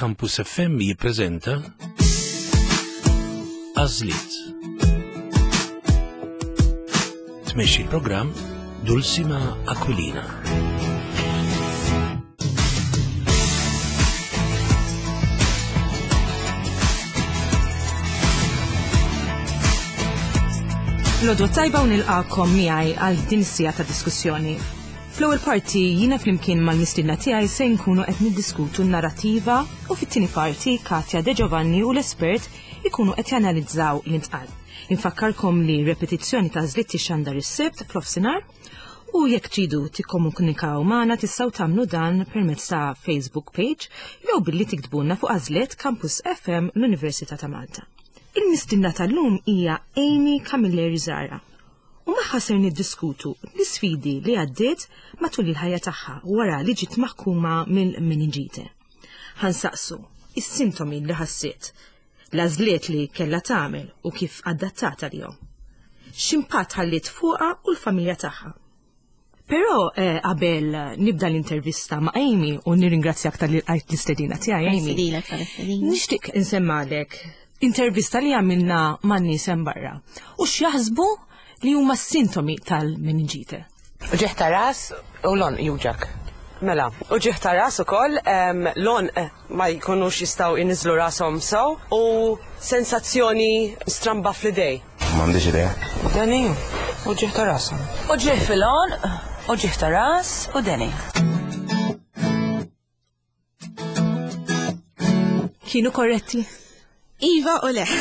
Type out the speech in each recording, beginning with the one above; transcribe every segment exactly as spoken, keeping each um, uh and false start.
Campus F M jippreżenta Għażliet. Tmexxi l-programm Dulcima Aquilina. L-għodwa tajba u nilqakom miegħi għal din is-sija ta' diskussjoni. Fl-ewwel parti jiena flimkien mal-mistiedna tiegħi se nkunu qed niddiskutu n-narrattiva u fit-tieni parti Katja De Giovanni u l-espert ikunu qed janalizzaw l-intqal. Infakkarkom li repetizzjoni ta' żliet tixxandar is-sebt fl-ofsinhar u jekk tridu tikkomunikaw magħna tistgħu tagħmlu dan permezz ta' Facebook page jew billi tiktbulna fuq Għażliet Campus F M l-Università ta' Malta. Il-mistiedna tal-lum hija Amy Camilleri Zara. U magħha ser niddiskutu l-isfidi li għaddiet matul il-ħajja tagħha wara li ġiet maħkuma mill-meningite. Ħansaqsu is-sintomi li ħassiet, l-għażliet li kellha tagħmel u kif adattata lihom. X'impatt ħalliet fuqha u l-familja tagħha. Però eh, qabel nibda l-intervista ma' Amy u nirringrazzjak tal-li qajt l-istedina tiegħi Amy. Nixtieq insemmalek intervista li għamilna man nies hemm barra u x'jaħsbu li huma s-sintomi tal-meningite. Uġieħ ta' ras u lon juġak. Mela, uġieħ ta' ras ukoll lon ma jkunux jistgħu jinniżlu rashom sew u sensazzjoni stramba fl-idej. M'għandix idea. Deni, uġieħ ta' ras. Uġieħ fil-lon, uġieħ ta' ras u deni. Kienu korretti? Iva u le.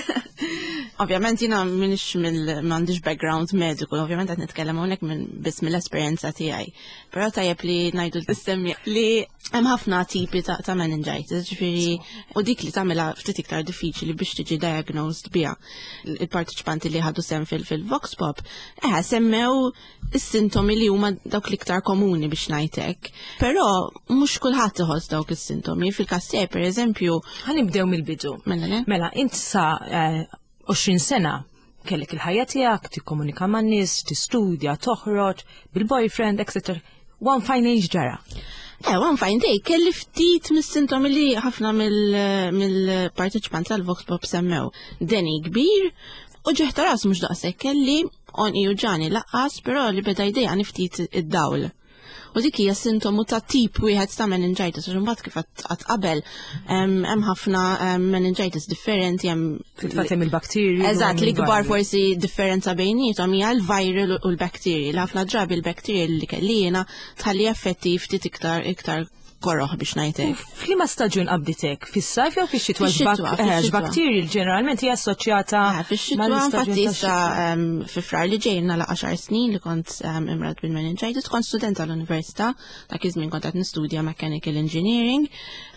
Ovvjament jina minix m'għandix background mediku, ovvjament qed nitkellem hawnhekk minn biss mill-esperjenza tiegħi. Però tajjeb li ngħidu l-istemmi li hemm ħafna tipi ta', ta meningitis, ġifieri u dik li tagħmilha ftit iktar diffiċli biex tiġi diagnosed biha. Il-partiċipanti li ħadu sem fil-Vox Pop eħe semmew is-sintomi li huma dawk l-iktar komuni biex ngħidlek. Però mhux kulħadd iħoss dawk is-sintomi. Fil-każ tiegħi pereżempju ħanibdew mill-bidu. Mela Mela int sa għoxrin sena kellek il-ħajja tiegħek, tikkomunika man-nies, tistudja, toħroġ bil-boyfriend, et cetera. One fine age ġara. Eh, one fine day kelli ftit mis-sintomi li ħafna mill-partiċipanti tal-Vox Pop semmew. Deni kbir u ġeħ ta' ras mhux daqshekk kelli on iju ġani laqqas, però li beda jdejja ftit id-dawl. U dik hija sintomu ta' tip wieħed ta' meningitis, u mbagħad kif qatt qabel hemm ħafna meningitis differenti hemm fil-fatt il-bakterji. Eżatt, li kbar forsi differenza bejnietom hija l-viral u l-bakterji. L-ħafna drabi l-bakterji li kelli jiena tħalli effetti ftit iktar iktar korroħ biex ngħidlek. F'liema staġun qabditek? Fis-sajf jew fix-xitwa? Bakterji ġeneralment hija assoċjata fix-xitwa infatti issa fi frar li ġejna la għaxar snin li kont imrad bil-meningitis, kont student tal-università, dak iż-żmien kont qed nistudja mechanical engineering.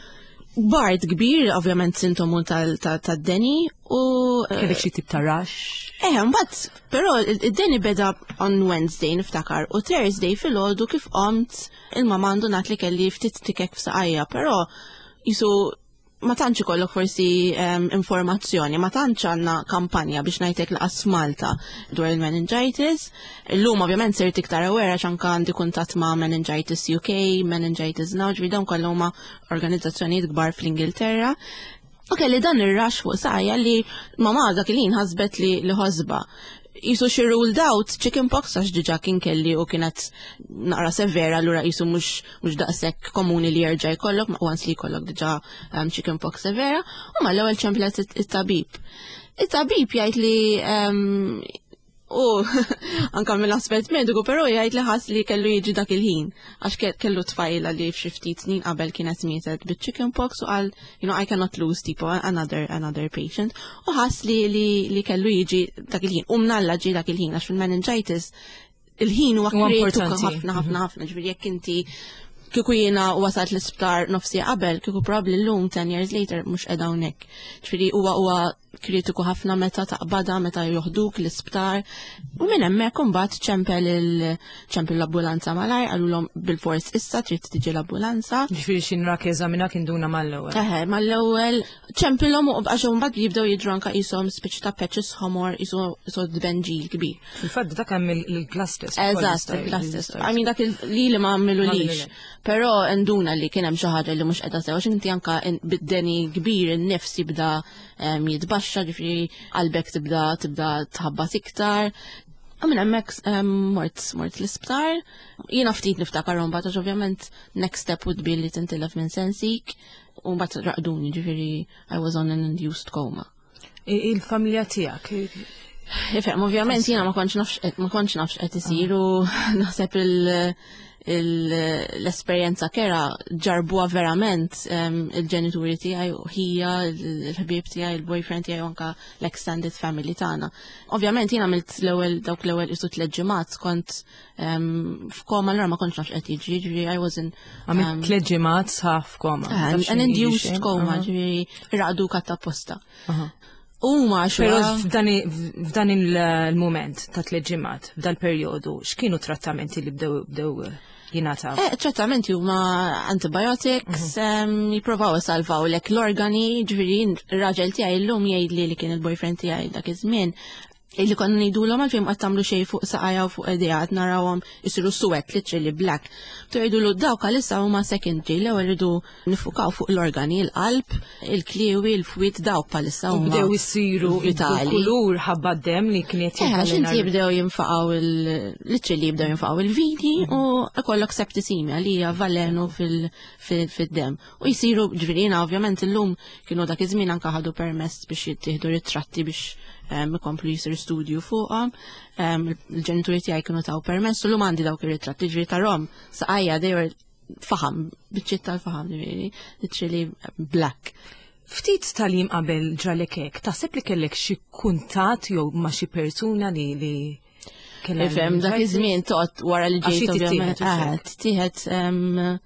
Bard kbir, ovvjament sintomu tad-deni u kellek xi tip ta' rash. Eh, mbagħad, però id-deni beda on Wednesday niftakar u Thursday filgħodu kif qomt il-mama għandu nagħt li kelli ftit tikek f'saqajja, però jisu ma tantx ikollok forsi informazzjoni, ma tantx għandna kampanja biex ngħidlek laqas Malta dwar il-meningitis. Illum ovvjament sirt iktar aware għax anke għandi kuntatt ma' Meningitis U K, Meningitis Now, ġifieri dawn kollha huma organizzazzjonijiet kbar fl-Ingilterra. U kelli dan ir-rax fuq saqajja li mama dak il-ħin ħasbet li li ħosba. Jisu xi ruled out chickenpox għax diġà kien kelli u kienet naqra severa allura jisu mhux mhux daqshekk komuni li jerġa' jkollok once li jkollok diġà um, chickenpox severa u ma l-ewwel ċemplet it-tabib. It-tabib jgħid li um, u anke mill-aspett mediku però jgħid li ħass li kellu jiġi dak il-ħin għax kellu tfajla li f'xi ftit snin qabel kienet mietet bit-chickenpox u qal you know I cannot lose tipo another another patient u ħass li li li kellu jiġi dak il-ħin u mnalla ġi dak il-ħin għax fil-meningitis il-ħin huwa kritiku ħafna ħafna ħafna ġifieri jekk inti kieku jiena wasalt l-isptar nofsi qabel kieku probably llum ten years later mhux qiegħda hawnhekk. Ġifieri huwa huwa kritiku ħafna meta taqbada, meta joħduk l-isptar. U minn hemmhekk imbagħad ċempel il-ċempel l-ambulanza malajr, għalulhom bil-fors issa trid tiġi l-ambulanza. Ġifieri xi nrak eżamina kien duna mal-ewwel. Eħe, mal-ewwel ċempilhom u għax mbagħad jibdew jidranka qishom spiċċ ta' peċis ħomor isu dbenġil kbir. Il-fatt dak hemm il-class test. Eżatt, il-class test. I mean dak li li ma għamilulix. Però nduna li kien hemm xi ħaġa li mhux qiegħda sew għax inti anke bid-deni kbir in-nifs jibda jitbaxxa, ġifieri qalbek tibda tibda tħabbat iktar. Għamin hemmhekk mort mort l-isptar. Jiena ftit niftakar mbagħad għax ovvjament next step would be li tintilef minn sensik u mbagħad raqduni, ġifieri I was on an induced coma. Il-familja tiegħek. Ifhem, ovvjament jiena ma kontx nafx ma kontx nafx qed isir u naħseb il- l-esperjenza kera ġarbuha verament il-ġenituri tiegħi u ħija, il-ħbieb tiegħi, il-boyfriend tiegħi u anke l-extended family tagħna. Ovvjament jiena għamilt l-ewwel dawk l-ewwel isu tliet ġimgħat kont f'koma allura ma kontx nafx qed jiġri, ġifieri I was in għamilt tliet ġimgħat sħaf f'koma. An induced coma, ġifieri raqdu katta posta. U ma Pero f'dan il-moment ta' tliet ġimgħat, f'dal perjodu, x'kienu trattamenti li bdew bdew jingħataw? Eh, trattamenti huma antibiotics, jippruvaw isalvaw lek l-organi, ġifieri ir-raġel tiegħi llum jgħidli li kien il-boyfriend tiegħi dak iż-żmien illi konna ngħidulhom għalfejn qatt tagħmlu xejn fuq saqajja u fuq idejha narawhom isiru suwed literally black. Tgħidulu dawk għalissa huma secondary l-ewwel iridu nifukaw fuq l-organi, il-qalb, il-kliewi, il-fwied dawk bħalissa huma bdew isiru kulur ħabba d-dem li kien qed jibdew. Għax inti jibdew jinfaqgħu il-literally jibdew jinfaqgħu il-vidi u ikollok septisimja li hija valenu fid-dem. U jsiru ġifieri ovvjament illum kienu dak iż-żmien anke ħadu permess biex jittieħdu ritratti biex ikomplu jisir studju fuqhom. Il-ġenituri tiegħi kienu taw permess u llum għandi dawk ir-ritratti ġifieri tarhom saqajja they were faħam, biċċiet tal-faħam ġifieri, literally black. Ftit tal-jiem qabel ġralek hekk, taħseb li kellek xi kuntat jew ma' xi persuna li li kellha. Ifhem dak iż-żmien toqgħod wara li ġejt ovvjament. Aħed tieħed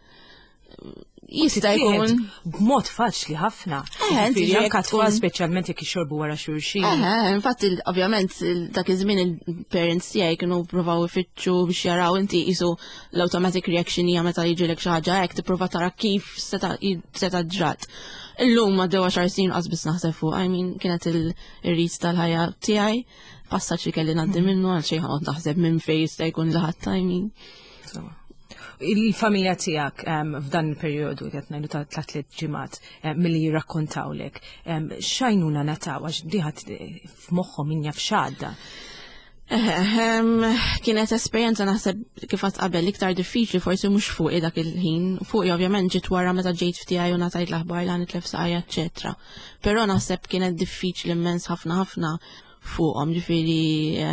jista' jkun b'mod faċli ħafna. Anke tfal speċjalment jekk ixorbu wara xulxin. Eh, infatti ovvjament dak iż-żmien il-parents tiegħi kienu provaw ifittxu biex jaraw inti qisu l-automatic reaction hija meta jiġilek xi ħaġa hekk tipprova tara kif seta' ġrat. Illum ma dewa xar snin qasbis naħseb fuq, I mean kienet il-ris tal-ħajja tiegħi, passaġġ li kelli ngħaddi minnu għal xejn ħadd naħseb minn fejn jista' jkun laħat, I mean. Il-familja tiegħek f'dan il-perjodu qed ngħidu ta' tliet ġimgħat milli jirrakkontawlek, x'għajnuna nataw għax diħat f'moħħhom min jaf x'għadda. Kienet esperjenza naħseb kif qatt qabel iktar diffiċli forsi mhux fuqi dak il-ħin, fuqi ovvjament ġiet wara meta ġejt f'tiegħi u ngħatajt l-aħbar li nitlef saqajja eċetera. Però naħseb kienet diffiċli immens ħafna ħafna fuqhom, ġifieri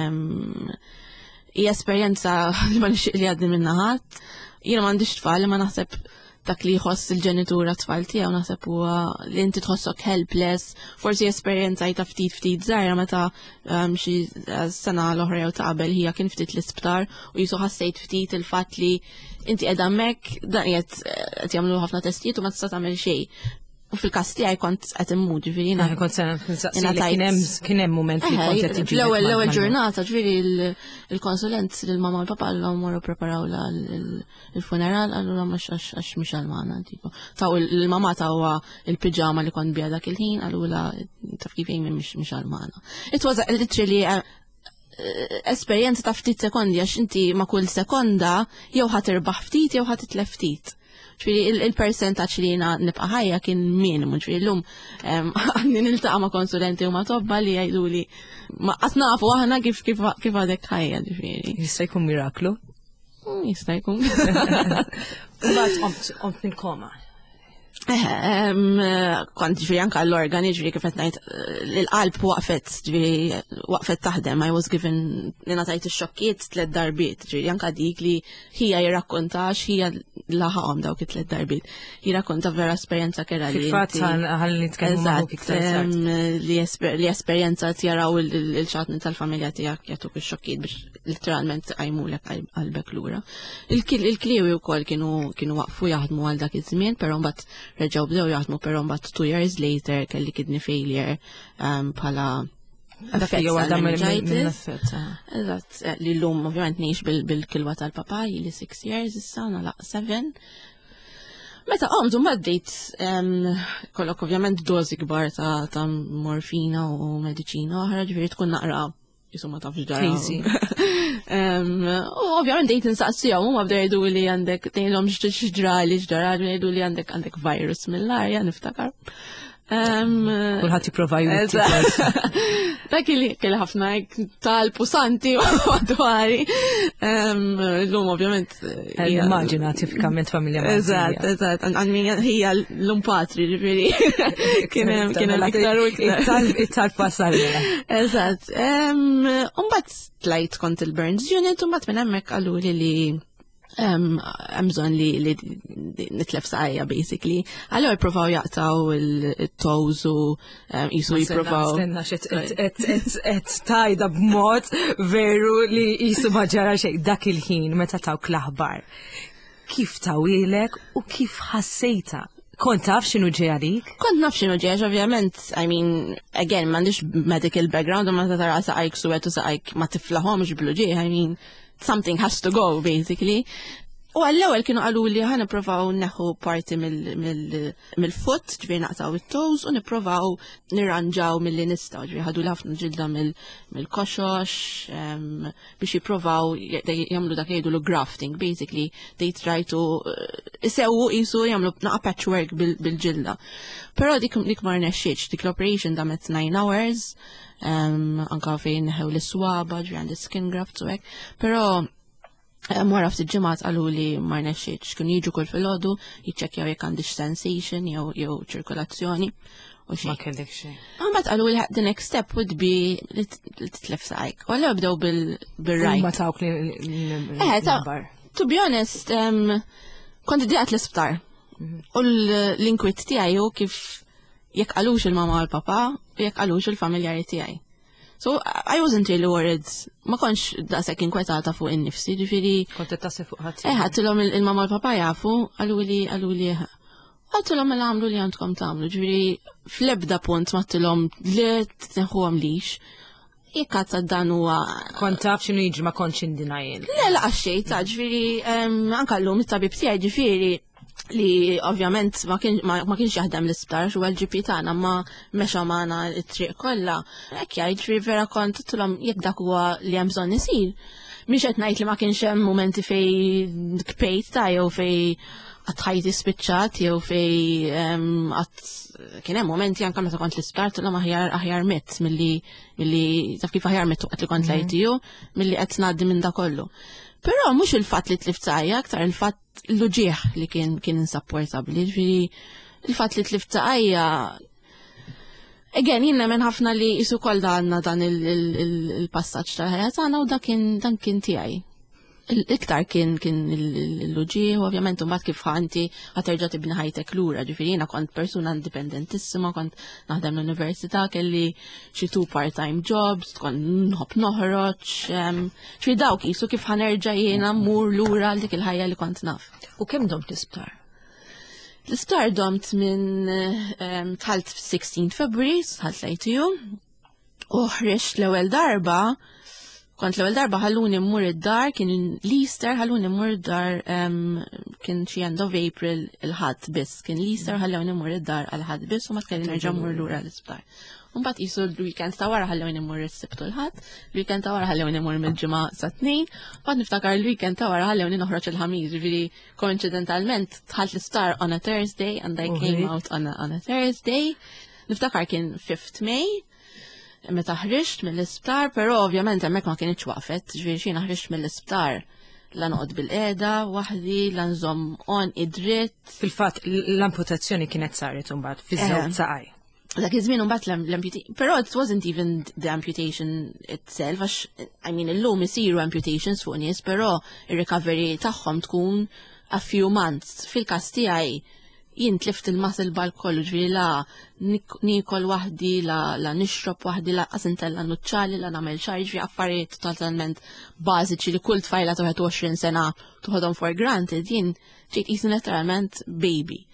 hija esperjenza li ma nixtieq li għaddi minna ħadd. Jiena m'għandix tfal ma naħseb dak li jħoss il-ġenitura tfal tiegħu naħseb huwa li inti tħossok helpless, forsi esperjenza jta ftit ftit żgħira meta xi sena l-oħra jew ta' qabel hija kien ftit l-isptar u jisu ħassejt ftit il-fatt li inti qiegħda hemmhekk dan qed qed jagħmlu ħafna testijiet u ma tista' tagħmel xejn. U fil-każ tiegħi kont qed immut ġifieri jiena. Kont se kien hemm mument li kont qed tiġi. L-ewwel l-ewwel ġurnata ġifieri il-konsulent lill-mamma u l-papa għalhom morru preparaw il-funeral għallu mhux għax mhix għall-magħna tipo. Taw il-mamma tawha il-piġama li kont biha dak il-ħin għallula taf kif jgħin mhix għall-magħna. It was literally esperjenza ta' ftit sekondi għax inti ma' kull sekonda jew ħadd irbaħ ftit jew ħadd titlef ftit. ċfiri il-percentaċ li jina nibqa ħajja kien minimu, ċfiri l-lum għanni niltaqa ma konsulenti u ma tobba li għajdu li ma għatnafu għahna kif għadek ħajja, ċfiri. Jista' jkun miraklu? Jista' jkun. Bat omt nil-koma. Kont ġviri anka l-organi ġviri kif ngħid l-qalb waqfet ġviri waqfet taħdem. I was given li ngħatajt ix-xokkiet tliet darbiet ġviri anka dik li hija jirrakkontax hija laħaqhom dawk it-tliet darbiet. Jirrakkonta vera esperjenza kera li. Fil-fatt ħalli nitkellmu magħhom iktar li esperjenza jaraw il-ċatni tal-familja tiegħek jagħtuk ix-xokkiet biex literalment għajmulek qalbek lura. Il-kliewi wkoll kienu waqfu jaħdmu għal dak iż-żmien, però mbagħad reġgħu bdew jaħdmu però mbagħad two years later kelli kidney failure um, bħala Eżatt, li l-lum ovvjament ngħix bil-kilwa tal-papa li six years issa nagħlaq seven. Meta qomt u maddejt kollok ovvjament dożi kbar ta' morfina u mediċina oħra ġifieri tkun naqra jisu ma tafx ġara. U ovvjament dejt insaqsija u ma bda jgħidu li għandek tgħidhom x'ġra li ġara jgħidu li għandek għandek virus mill-arja niftakar. Kulħadd jipprova jgħid. Dak li kelli ħafna talb u santi madwari. L-lum ovvjament. Immaġina tifikament familja. Eżatt, eżatt. Għalmin hija l-lum patri ġifieri. Kien hemm iktar u iktar. It-talb wassalna. Eżatt. Mbagħad tlajt kont il-Burns Unit u mbagħad minn hemmhekk qaluli li Amazon li li nitlef saqajja basically. Allora provaw jaqtaw il-toes u jisu jiprovaw. Stenna et tajda b'mod veru li jisu maġġara xej dak il-ħin meta taw klaħbar. Kif tawilek u kif ħassejta? Kont taf x'inhu ġej għalik? Kont naf x'inhu ġej, ovvjament, I mean, again, m'għandix medical background u ma tara saqajk suwed u saqajk ma tiflaħhomx blu ġej, I mean, something has to go, basically. U għall-ewwel kienu qalu li ħa nipprovaw neħu parti mill-foot, ġifieri naqtaw it-toes u nipprovaw nirranġaw milli nistgħu, ġifieri ħadu ħafna ġilda mill-koxox biex jippruvaw jagħmlu dak jgħidu grafting, basically they try to isewwu qisu jagħmlu naqa' patchwork bil-ġilda. Però dik dik ma rnexxietx, dik l-operation damet nine hours, anka fejn neħew l-iswaba, ġifieri għandi skin graft u hekk, però Mwara ftit ġimgħat qalu li ma rnexxietx, kienu jiġu kull filgħodu jiċċekkjaw jekk għandix sensation jew jew ċirkolazzjoni u xejn. Ma kellek xejn. Mbagħad qalu li the next step would be li titlef saqajk. U allura bdew bil-right. Ma tawk li l-bar. To be honest, kont iddiqat l-isptar. U l-inkwiet tiegħi hu kif jekk qalux il-mama u l-papa u jekk qalux il-familjari tiegħi. So, I wasn't really worried. Ma konx daqsek inkwetata fuq innifsi, ġifiri. Kont tassi fuq ħadd. Eh, ħattilhom il-mama u l-papa jafu, għallu li għallu li ħattilhom il-għamlu li għandkom tagħmlu, ġifiri fl-ebda punt ma tilhom li tneħħuhom lix. Jekk għadza dan huwa. Kont taf x'inhu jiġri ma kontx indinajjel. Le laqgħa xejn ta' ġifieri anke llum it-tabib tiegħi ġifieri li ovvjament ma kienx jaħdem l-isptar xu għal-G P tagħna ma mexa magħna t-triq kollha. Hekk jgħid vera kont tulhom jekk dak huwa li hemm bżonn isir. Mhix qed ngħid li ma kienx hemm mumenti fej kpejt ta' jew fej qatt ħajti spiċċat jew fej qatt kien hemm momenti anke meta kont l-isptar tulhom aħjar aħjar mitt milli milli taf kif aħjar mitt waqt li kont lejtiju milli qed ngħaddi minn dak kollu. Però mhux il-fatt li tlift saqajja, aktar il-fatt l-uġieħ li kien kien insupportabbli, ġifieri il-fatt li tlift saqajja. Again, jien nemmen ħafna li jisu kol għandna dan il-passaġġ tal-ħajja tagħna u dan kien tiegħi. Iktar kien kien l-uġieħ, ovvjament mbagħad kif ħanti ħaterġa' tibni ħajtek lura, ġifieri jiena kont persuna indipendentissima, kont naħdem l-università, kelli xi two part-time jobs, tkun nħobb noħroġ, ġifieri dawk qisu kif ħanerġa' jiena mmur lura għal dik il-ħajja li kont naf. U kemm domt l-isptar? L-isptar domt minn tħalt sixteenth February, tħalt lejtiju, u ħriġt l-ewwel darba. Kont l-ewwel darba ħalluni mmur id-dar, kien l-Easter ħalluni mmur id-dar kien xi end of April il-ħadd biss, kien l-Easter ħallewni mmur id-dar għal-ħadd biss u ma tkelli nerġa' mmur lura l-isptar. Mbagħad qisu l-weekend ta' wara ħallewni mmur is-sibt u l-ħadd, l-weekend ta' wara ħallewni mmur mill-ġimgħa sa tnejn, mbagħad niftakar l-weekend ta' wara ħallewni noħroġ il-ħamis, ġifieri coincidentalment dħalt l-isptar on a Thursday and I came out on a, on a Thursday. Niftakar kien fifth May. Meta ħriġt mill-isptar, però ovvjament hemmhekk ma kienx waqfet, ġifieri xi ħriġt mill-isptar la noqgħod bil-qiegħda waħdi, la nżomm on id-dritt. Fil-fatt l-amputazzjoni kienet saret imbagħad fiż-żewġ saqaj. Dak iż-żmien imbagħad l-amputation, però it wasn't even the amputation itself, għax I mean illum isiru amputations fuq nies, però ir-recovery tagħhom tkun a few months. Fil-każ tiegħi jien tlift il-muscle ball kollu, ġifieri la nikol waħdi, la la nixrob waħdi, la qasintella nuċċali, la nagħmel xar, ġifieri affarijiet totalment bażiċi li kull tfajla ta' twenty sena tuħodhom for granted, jien ġejt qisni letteralment baby.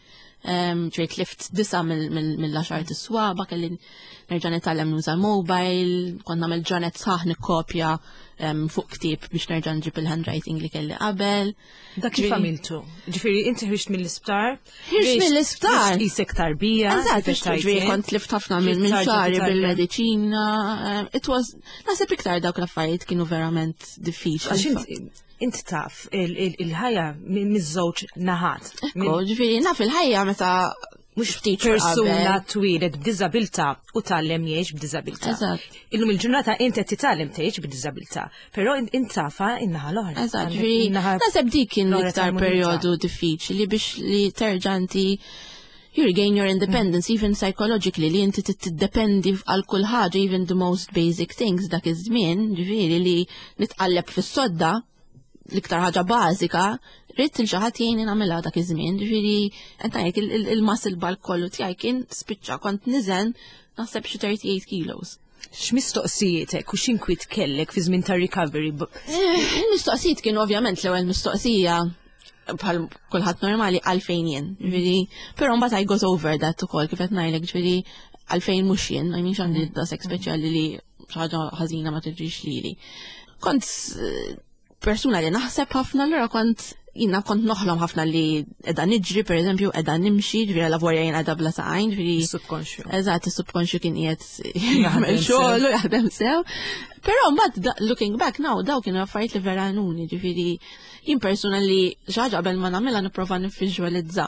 ġejt lift disa mill-għaxar tiswaba, kelli nerġa' nitgħallem nuża l-mobile, kont nagħmel ġranet sħaħ nikkopja fuq ktieb biex nerġa' nġib il-handwriting li kelli qabel. Dak kif għamiltu? Ġifieri inti ħriġt mill-isptar? Ħriġt mill-isptar. Isek tarbija. Eżatt, ġifieri kont lift ħafna minn xahri bil-mediċina. It was naħseb iktar dawk l-affarijiet kienu verament diffiċli. Inti taf il-ħajja miż-żewġ naħat. Ekku, ġifieri naf il-ħajja meta mhux ftit persuna twilet b'diżabilità u tgħallem jgħix b'diżabilità. Eżatt. Illum il-ġurnata inti qed titgħallem tgħix b'diżabilità, però int tafa in-naħa l-oħra. Eżatt, ġifieri naħseb dik kien l-iktar perjodu diffiċli biex li terġa' inti you regain your independence, mm. even psychologically, li inti tiddependi għal kull ħaġa, even the most basic things dak iż-żmien, ġifieri li nitqalleb fis-sodda l-iktar ħaġa bażika, rrid il ħadd jgħinni nagħmilha dak iż-żmien, ġifieri qed ngħid il-muscle bulk kollu tiegħi kien spiċċa kont niżen naħseb xi thirty-eight kilos. X'mistoqsijietek u x'inkwiet kellek fi żmien ta' recovery? Il-mistoqsijiet kienu ovvjament l-ewwel mistoqsija bħal kulħadd normali għalfejn jien, ġifieri, però mbagħad I got over that ukoll kif qed ngħidlek ġifieri għalfejn mhux jien, I mean x'għandi dasek speċjali li xi ħaġa ħażina ma tiġrix lili. Kont persuna li naħseb ħafna l-ra kont jina kont noħlom ħafna li edha niġri, per eżempju, edha nimxi, ġviri lavorja jina edha bla saqajn, ġviri. Subconscious. Eżat, subconscious kien jiet jgħamil xogħol u jaħdem sew. Pero mbagħad looking back now, daw kienu affarijiet li vera għanuni, ġviri jien persuna li xaġa qabel ma nagħmilha nipprova nivvisualizza.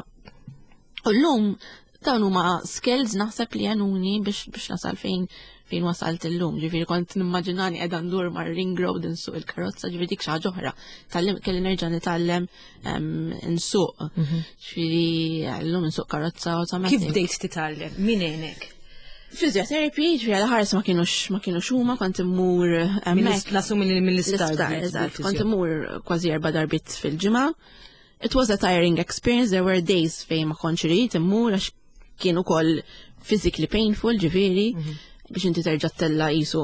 U llum dawn huma skills naħseb li għanuni biex biex nasal fejn fejn wasalt illum, ġifieri kont nimmaġinani qiegħda ndur mar ring road insuq il-karozza, ġifieri dik xi ħaġa oħra. Kelli nerġa' nitgħallem insuq. Ġifieri llum insuq karozza automatic. Kif bdejt titgħallem? Min għenek? Physiotherapy, ġifieri għal-ħares ma kienux ma kienux huma, kont immur hemmhekk. Nasum mill-istar. Eżatt, kont immur kważi erba' darbit fil-ġimgħa. It was a tiring experience, there were days fejn ma kontx irid immur għax kienu ukoll physically painful, ġifieri. Biex inti terġa' tella qisu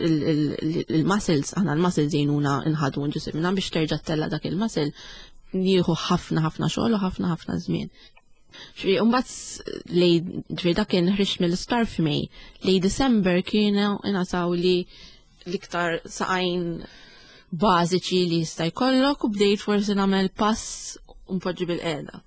il-muscles, aħna l-muscles jgħinuna nħadu nġisimna biex terġa' tella dak il-muscle jieħu ħafna ħafna xogħol u ħafna ħafna żmien. Ġifieri mbagħad lej ġifieri dak kien ħriġ mill-isptar f'Mej. Lej December kienu ingħataw li l-iktar saqajn bażiċi li jista' jkollok u bdejt forsi nagħmel pass u mpoġġi bil-qiegħda.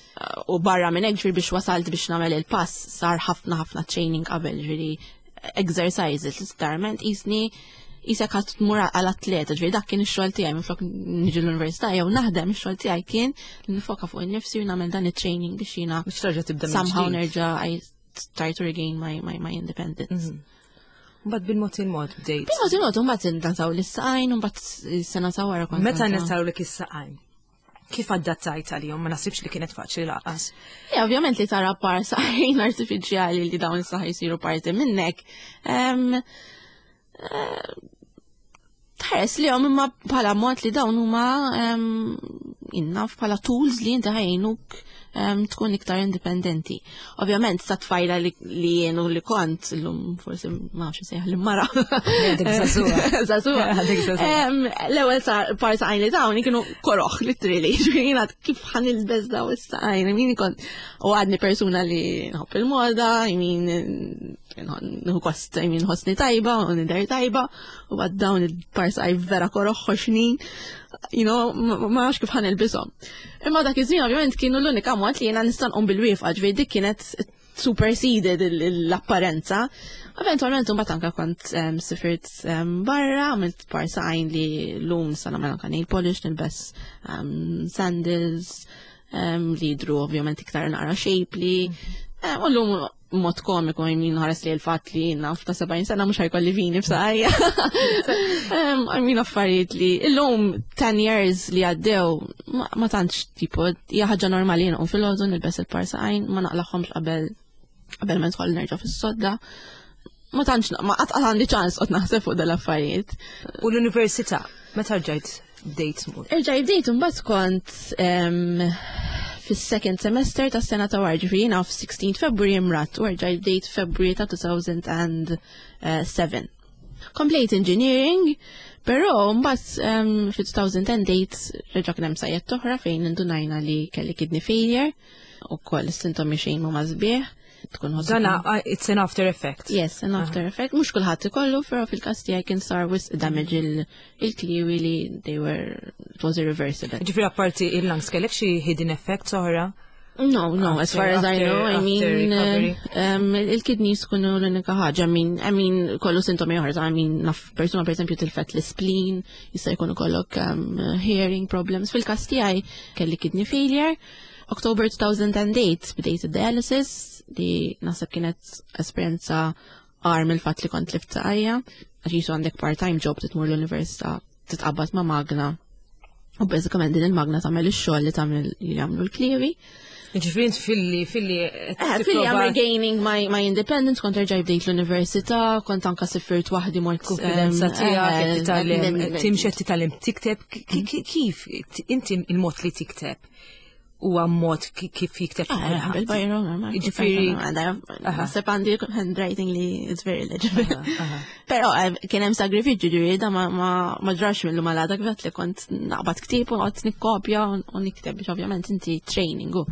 U barra minn hekk ġifieri biex wasalt biex nagħmel il-pass sar ħafna ħafna training qabel ġifieri exercises, l-istarment jisni jisek għat tmur għal-atleta, ġveri dak kien ix-xogħol tiegħi minflok niġi l-università jew naħdem ix-xogħol tiegħi kien li nifoka fuq innifsi u nagħmel dan it-training biex jiena somehow nerġa' I try to regain my my my independence. Mbagħad bil-mod il-mod bdejt. Bil-mod il-mod mbagħad nataw l-saqajn u mbagħad sena sawara kont. Meta nataw lek is-saqajn? Kif adattajt għalihom? Ma nasibx li kienet faċli laqas. Ja, ovvjament li tara par saqajn artifiċjali li dawn is-saħħa jsiru parti minnek. Tħares li għom imma bħala mod li dawn huma innaf bħala tools li inti ħajnuk tkun iktar indipendenti. Ovvjament sa tfajla li jenu li kont l-lum forsi ma nafx sejħ l-mara. Zazua. L-ewel par saqajn li dawn kienu koroħ literally. Ġuħina kif ħan il-bez daw is-saqajn. Jmini kont u għadni persuna li nħobb il-moda, jmin nħu kost, jmin ħosni tajba, u nidher tajba, u għad dawn il-par saqajn vera koroħ xoxnin. You know, ma għax kif ħan il-bizom. Imma dak iż-żmien ovvjament kienu l-unika mod li jiena nista' nqum bil-wieqfa, ġifieri dik kienet superseded l-apparenza. Eventualment imbagħad anke kont sifirt barra, għamilt par saqajn li llum nista' nagħmel anke nail polish, nilbes sandals li jidhru ovvjament iktar nara shapely. U llum mod komiku jmin ħares li l-fat li naf ta' sebgħin sena mhux ħajkolli vini b'saqajja. Għajmin affarijiet li illum ten years li għaddew ma tantx tipo hija ħaġa normali jinqu fil-ħodu nilbes il-par saqajn ma naqlaħhomx qabel qabel ma nidħol nerġa' fis-sodda. Ma tantx ma qatt għandi ċans qed naħseb fuq dal-affarijiet. U l-università meta rġajt bdejt tmur? Irġaj bdejt imbagħad kont fis-second semester ta' sena ta' wara ġifieri jiena f-sixteenth February imrat u rġaj bdejt February ta' two thousand seven. Complete engineering, però mbagħad fi two thousand ten dejt reġa' kien hemm sajjed oħra fejn indunajna li kelli kidney failure. ukoll is-sintomi xejn huma sbieħ. Tkun ħossu. Dana, uh, it's an after effect. Yes, an after effect. Mhux kulħadd ikollu, però fil-każ tiegħi kien sar wisq damage il-kliwi li they were it was irreversible. Ġifieri apparti il-lungs kellek xi hidden effects oħra? No, no, as far as I know, I mean, um, il-kidneys kunu l-unika ħaġa, I mean, I mean, kollu sintomi oħra, I mean, naf persuna per esempio tilfet l-spleen, jista' jkunu kollok um, hearing problems. Fil-każ tiegħi kelli kidney failure. October two thousand eight bidejt id-dialysis li naħseb kienet esperjenza għar mill-fatt li kont lift saqajja, għax jisu għandek part-time job titmur l-università, titqabbad ma' magna. U bażikament din il-magna tagħmel ix-xogħol li tagħmel li jagħmlu l-klievi. Ġifiri filli, filli. Filli I'm regaining my, my independence, kont erġaj bdejt l-università, kont anka sifirt waħdi mort. Konfidenza tijak, timxet titalim tikteb, kif, inti il-mod li tikteb? U għammod kif jikteb? Bil-bajru, ġifiri. Naħseb għandi handwriting li it's very legible. Pero kien hemm sagrifiċ ġifiri, da ma ġrax mill-lu malada kvet li kont naqbad ktib u għat nikkopja u nikteb, biex ovvjament inti training u.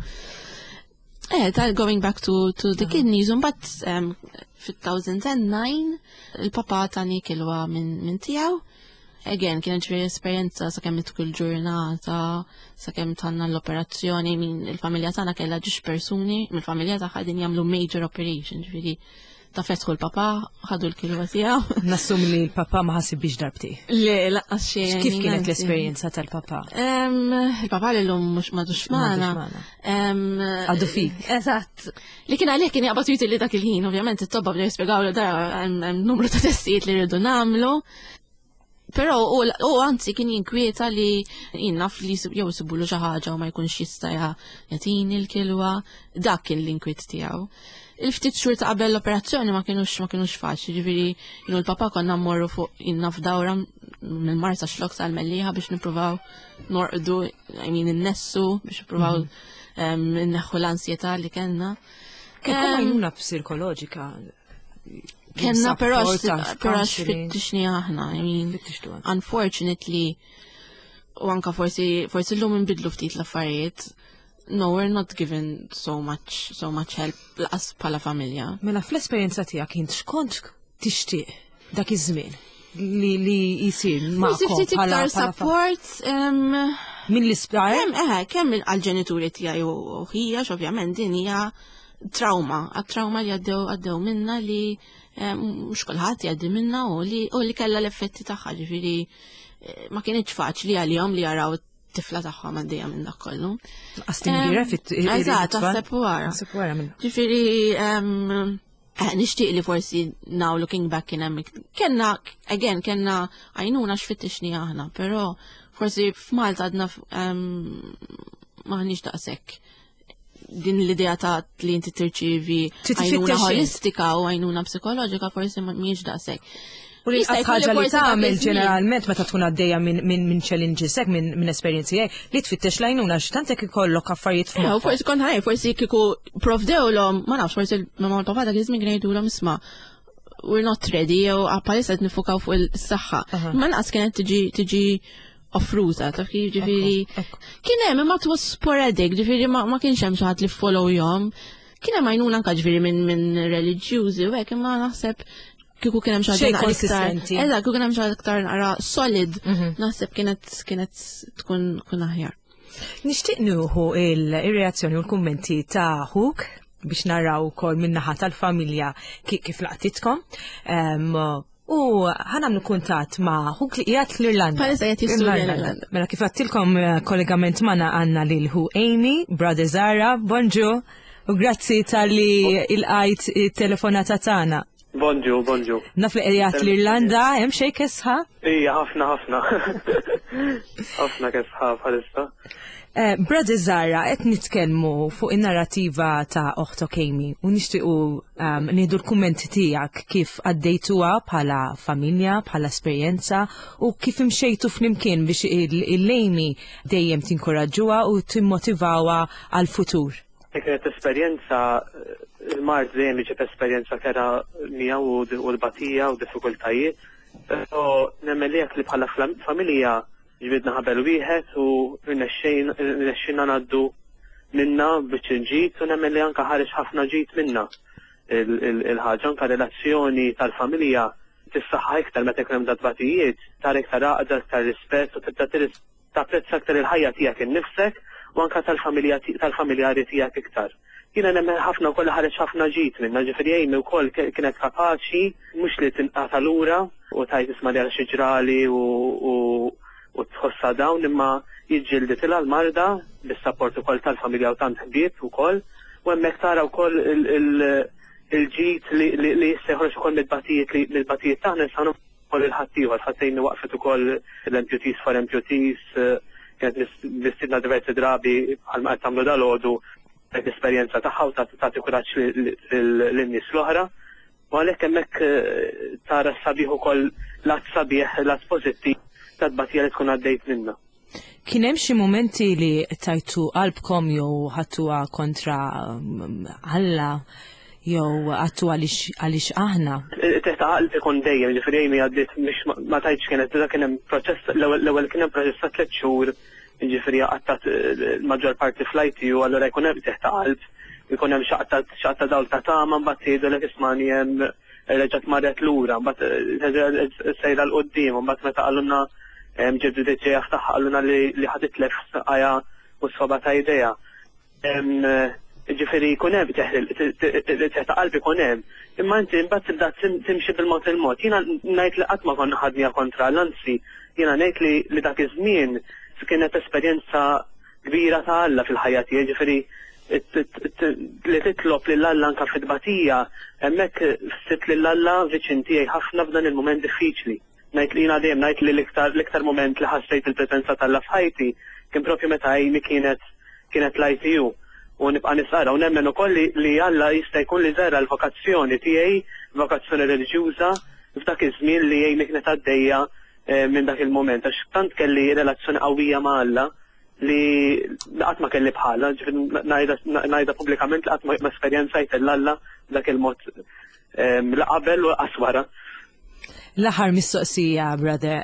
Eh, tal going back to, to the kidneys, un bat um, fi two thousand nine il-papa tani kilwa minn min tijaw. Again, kienet ġveri esperienza sa' kemm kull ġurnata, sa' kemm tanna l-operazzjoni, min il-familja tana kella ġux persuni, mill-familja ta' ħadin jamlu major operation, ġveri ta' fetħu l-papa, ħadu l-kilwa tijaw. Nassum li l-papa ma ħasib biex darbti. Le, laqqas xejn. Kif kienet l-esperienza tal-papa? Il-papa li l-lum mux madux maħna. Għaddu fik. Eżatt. Li kien għalek kien jaqbatu jiti li dak il-ħin, ovvjament it-tobba bġa jispiegaw li da numru ta' testijiet li rridu namlu. Pero u għanzi kien jinkwieta li jinnaf li jew sibulu xi ħaġa u ma jkunx jista' jagħtini l-kilwa, dak kien l-inkwiet tiegħu. Il-ftit xhur ta' qabel l-operazzjoni ma kienux ma kienux faċli, ġifieri jienu l-papa konna mmorru fuq inna f'dawra minn Marsa xlok sal-Melliħa biex nippruvaw norqdu, I mean innessu biex nippruvaw inneħħu l-ansjetà li kellna. Kemm għajnuna psikoloġika? Kenna però fittixni aħna, I mean, unfortunately, u anka forsi forsi l-lum nbidlu ftit l-affarijiet, no, we're not given so much so much help laqas bħala familja. Mela fl-esperjenza tiegħek int x'kont tixtieq dak iż-żmien li li jsir magħkom bħala support min l-isptar? Eh, kemm għall-ġenituri tiegħi u ħija ovvjament din hija trauma, għat-trauma li għaddew għaddew minna li mux kolħat jaddi minna u li u li kella l-effetti taħħa, ġifiri ma kienieċ faċli għal-jom li jaraw tifla taħħa maddija minn dak kollu. Għastin gira fit Eżat, għasab wara. Ġifiri, nishtiq li forsi now looking back in emmek, kena, again, kena għajnuna xfittixni aħna, pero forsi f'Malta għadna maħniġ daqsek. Din l-idea ta' li inti tirċivi għajnuna holistika u għajnuna psikoloġika forsi miex daqsek. U li ħaġa li tagħmel ġeneralment meta tkun għaddejja minn challenges hekk minn esperjenzi hekk li tfittex l-għajnuna x'tantek ikollok affarijiet f'moħħok. Forsi kont ħaj, forsi kieku provdewlhom, ma nafx forsi l-mamma u l-papa dak iż-żmien ngħidulhom isma' we're not ready jew apparissa qed nifukaw fuq is-saħħa. Ma naqas kienet tiġi tiġi offruta, taf kif ġifiri. Kien hemm imma twas sporadic, ġifiri ma kienx hemm xi ħadd li follow jom. Kien hemm għajnuna anke ġifiri minn reliġjużi u hekk imma naħseb kieku kien hemm xi ħaġa iktar. Eżatt, kieku kien hemm xi ħaġa iktar nara solid, naħseb kienet kienet tkun tkun aħjar. Nixtieq nieħu il-reazzjoni u l-kummenti ta' ħuk biex naraw ukoll min-naħa tal-familja kif laqtitkom. U ħanamlu kuntat ma' ħuk li qiegħed l-Irlanda. Palissa qed jistudja l-Irlanda. Mela kif għattilkom kollegament magħna għandna lil hu Amy, Brother Zara, bonġu, u grazzi tal-li il-qajt il-telefonata tagħna. Bonġu, bonġu. Naf li qiegħed l-Irlanda, hemm xejn kesħa? Ija, ħafna, ħafna. Ħafna kesħa bħalissa. Brother Zara, qed nitkellmu fuq in-narrativa ta' oħtok Amy u nixtiequ nieħdu l-kummenti tiegħek kif għaddejtuha bħala familja, bħala esperjenza u kif imxejtu flimkien biex il-Amy dejjem tinkoraġġuha u timmotivawha għall-futur. Kienet esperjenza il-mart dejjem iġib esperjenza kera miegħu u l-batija u diffikultajiet, però nemmen li bħala familja ġibidna ħabel wieħed u rnexxina ngħaddu minna biex il-ġit u nemmen li anka ħareġ ħafna ġit minna. Il-ħaġa anka relazzjoni tal-familja tissaħħa iktar meta jkun hemm datbatijiet, tar iktar għaqda, iktar rispett u tibda tapprezza aktar il-ħajja tiegħek innifsek u anka tal-familjari tiegħek iktar. Jiena nemmen ħafna wkoll ħareġ ħafna ġid minna, ġifieri Amy wkoll kienet kapaċi mhux li tinqata' lura u tajt isma' li xi ġrali u tħossha dawn imma jiġġieldet ilha l-marda bis-sapport ukoll tal-familja u tant ħbieb ukoll u hemmhekk tara wkoll il-ġid li jista' joħroġ ukoll mill-batijiet li mill-batijiet tagħna nistgħu ukoll il-ħaddieħor ħaddejn waqfet ukoll l-amputees for amputees kienet nistidna diversi drabi bħalma qed tagħmlu dalgħodu l-esperjenza tagħha u tagħti kuraġġ lin-nies l-oħra. U għalhekk hemmhekk tara sabiħ ukoll lat sabiħ, lat pożittiv tad-batija li tkun għaddejt minnha. Kien hemm xi momenti li tajtu qalbkom jew ħadtuha kontra Alla jew għattu għaliex aħna? Teħta qalb ikun dejjem, ġifieri Amy għaddiet mhix ma tajtx kienet dak kien hemm proċess l-ewwel kien hemm proċess ta' tliet xhur, ġifieri qattat il-maġġor parti fl-I T U, allura jkun hemm teħta qalb, jkun hemm xaqta dawl ta' tama, mbagħad tgħidulek ismani hemm reġgħet marret lura, mbagħad sejra l qudiem, mbagħad meta qalulna ġibdu deġejja ftaħħa qalulna li ħaditlef saqajja u sfoba ta' idea. Ġifieri jkun hemm teħta qalb ikun hemm, imma inti mbagħad tibda timxi bil-mod il-mod. Jiena ngħid li qatt ma konna ħadnija kontra l-anzi, jiena ngħid li dak iż-żmien kienet esperjenza kbira ta' Alla fil-ħajja tiegħi, ġifieri li titlob lil Alla anke fid-tbatija, hemmhekk sibt lil Alla viċin tiegħi ħafna f'dan il-mument diffiċli. Ngħid li jiena dejjem ngħid li l-iktar mument li ħassejt il-preżenza tal-Alla f'ħajti kien proprju meta Amy kienet kienet l-I T U. U nibqa' nisqara u nemmen ukoll li Alla jista' jkun li żera l-vokazzjoni tiegħi, vokazzjoni reliġjuża f'dak iż-żmien li Amy kienet għaddejja minn dak il-moment, għax tant kelli relazzjoni qawwija ma' Alla li qatt ma kelli bħalha, ngħidha pubblikament li qatt ma esperjenzajt l-Alla dak il-mod la qabel u qaswara. L-aħħar mistoqsija, brother,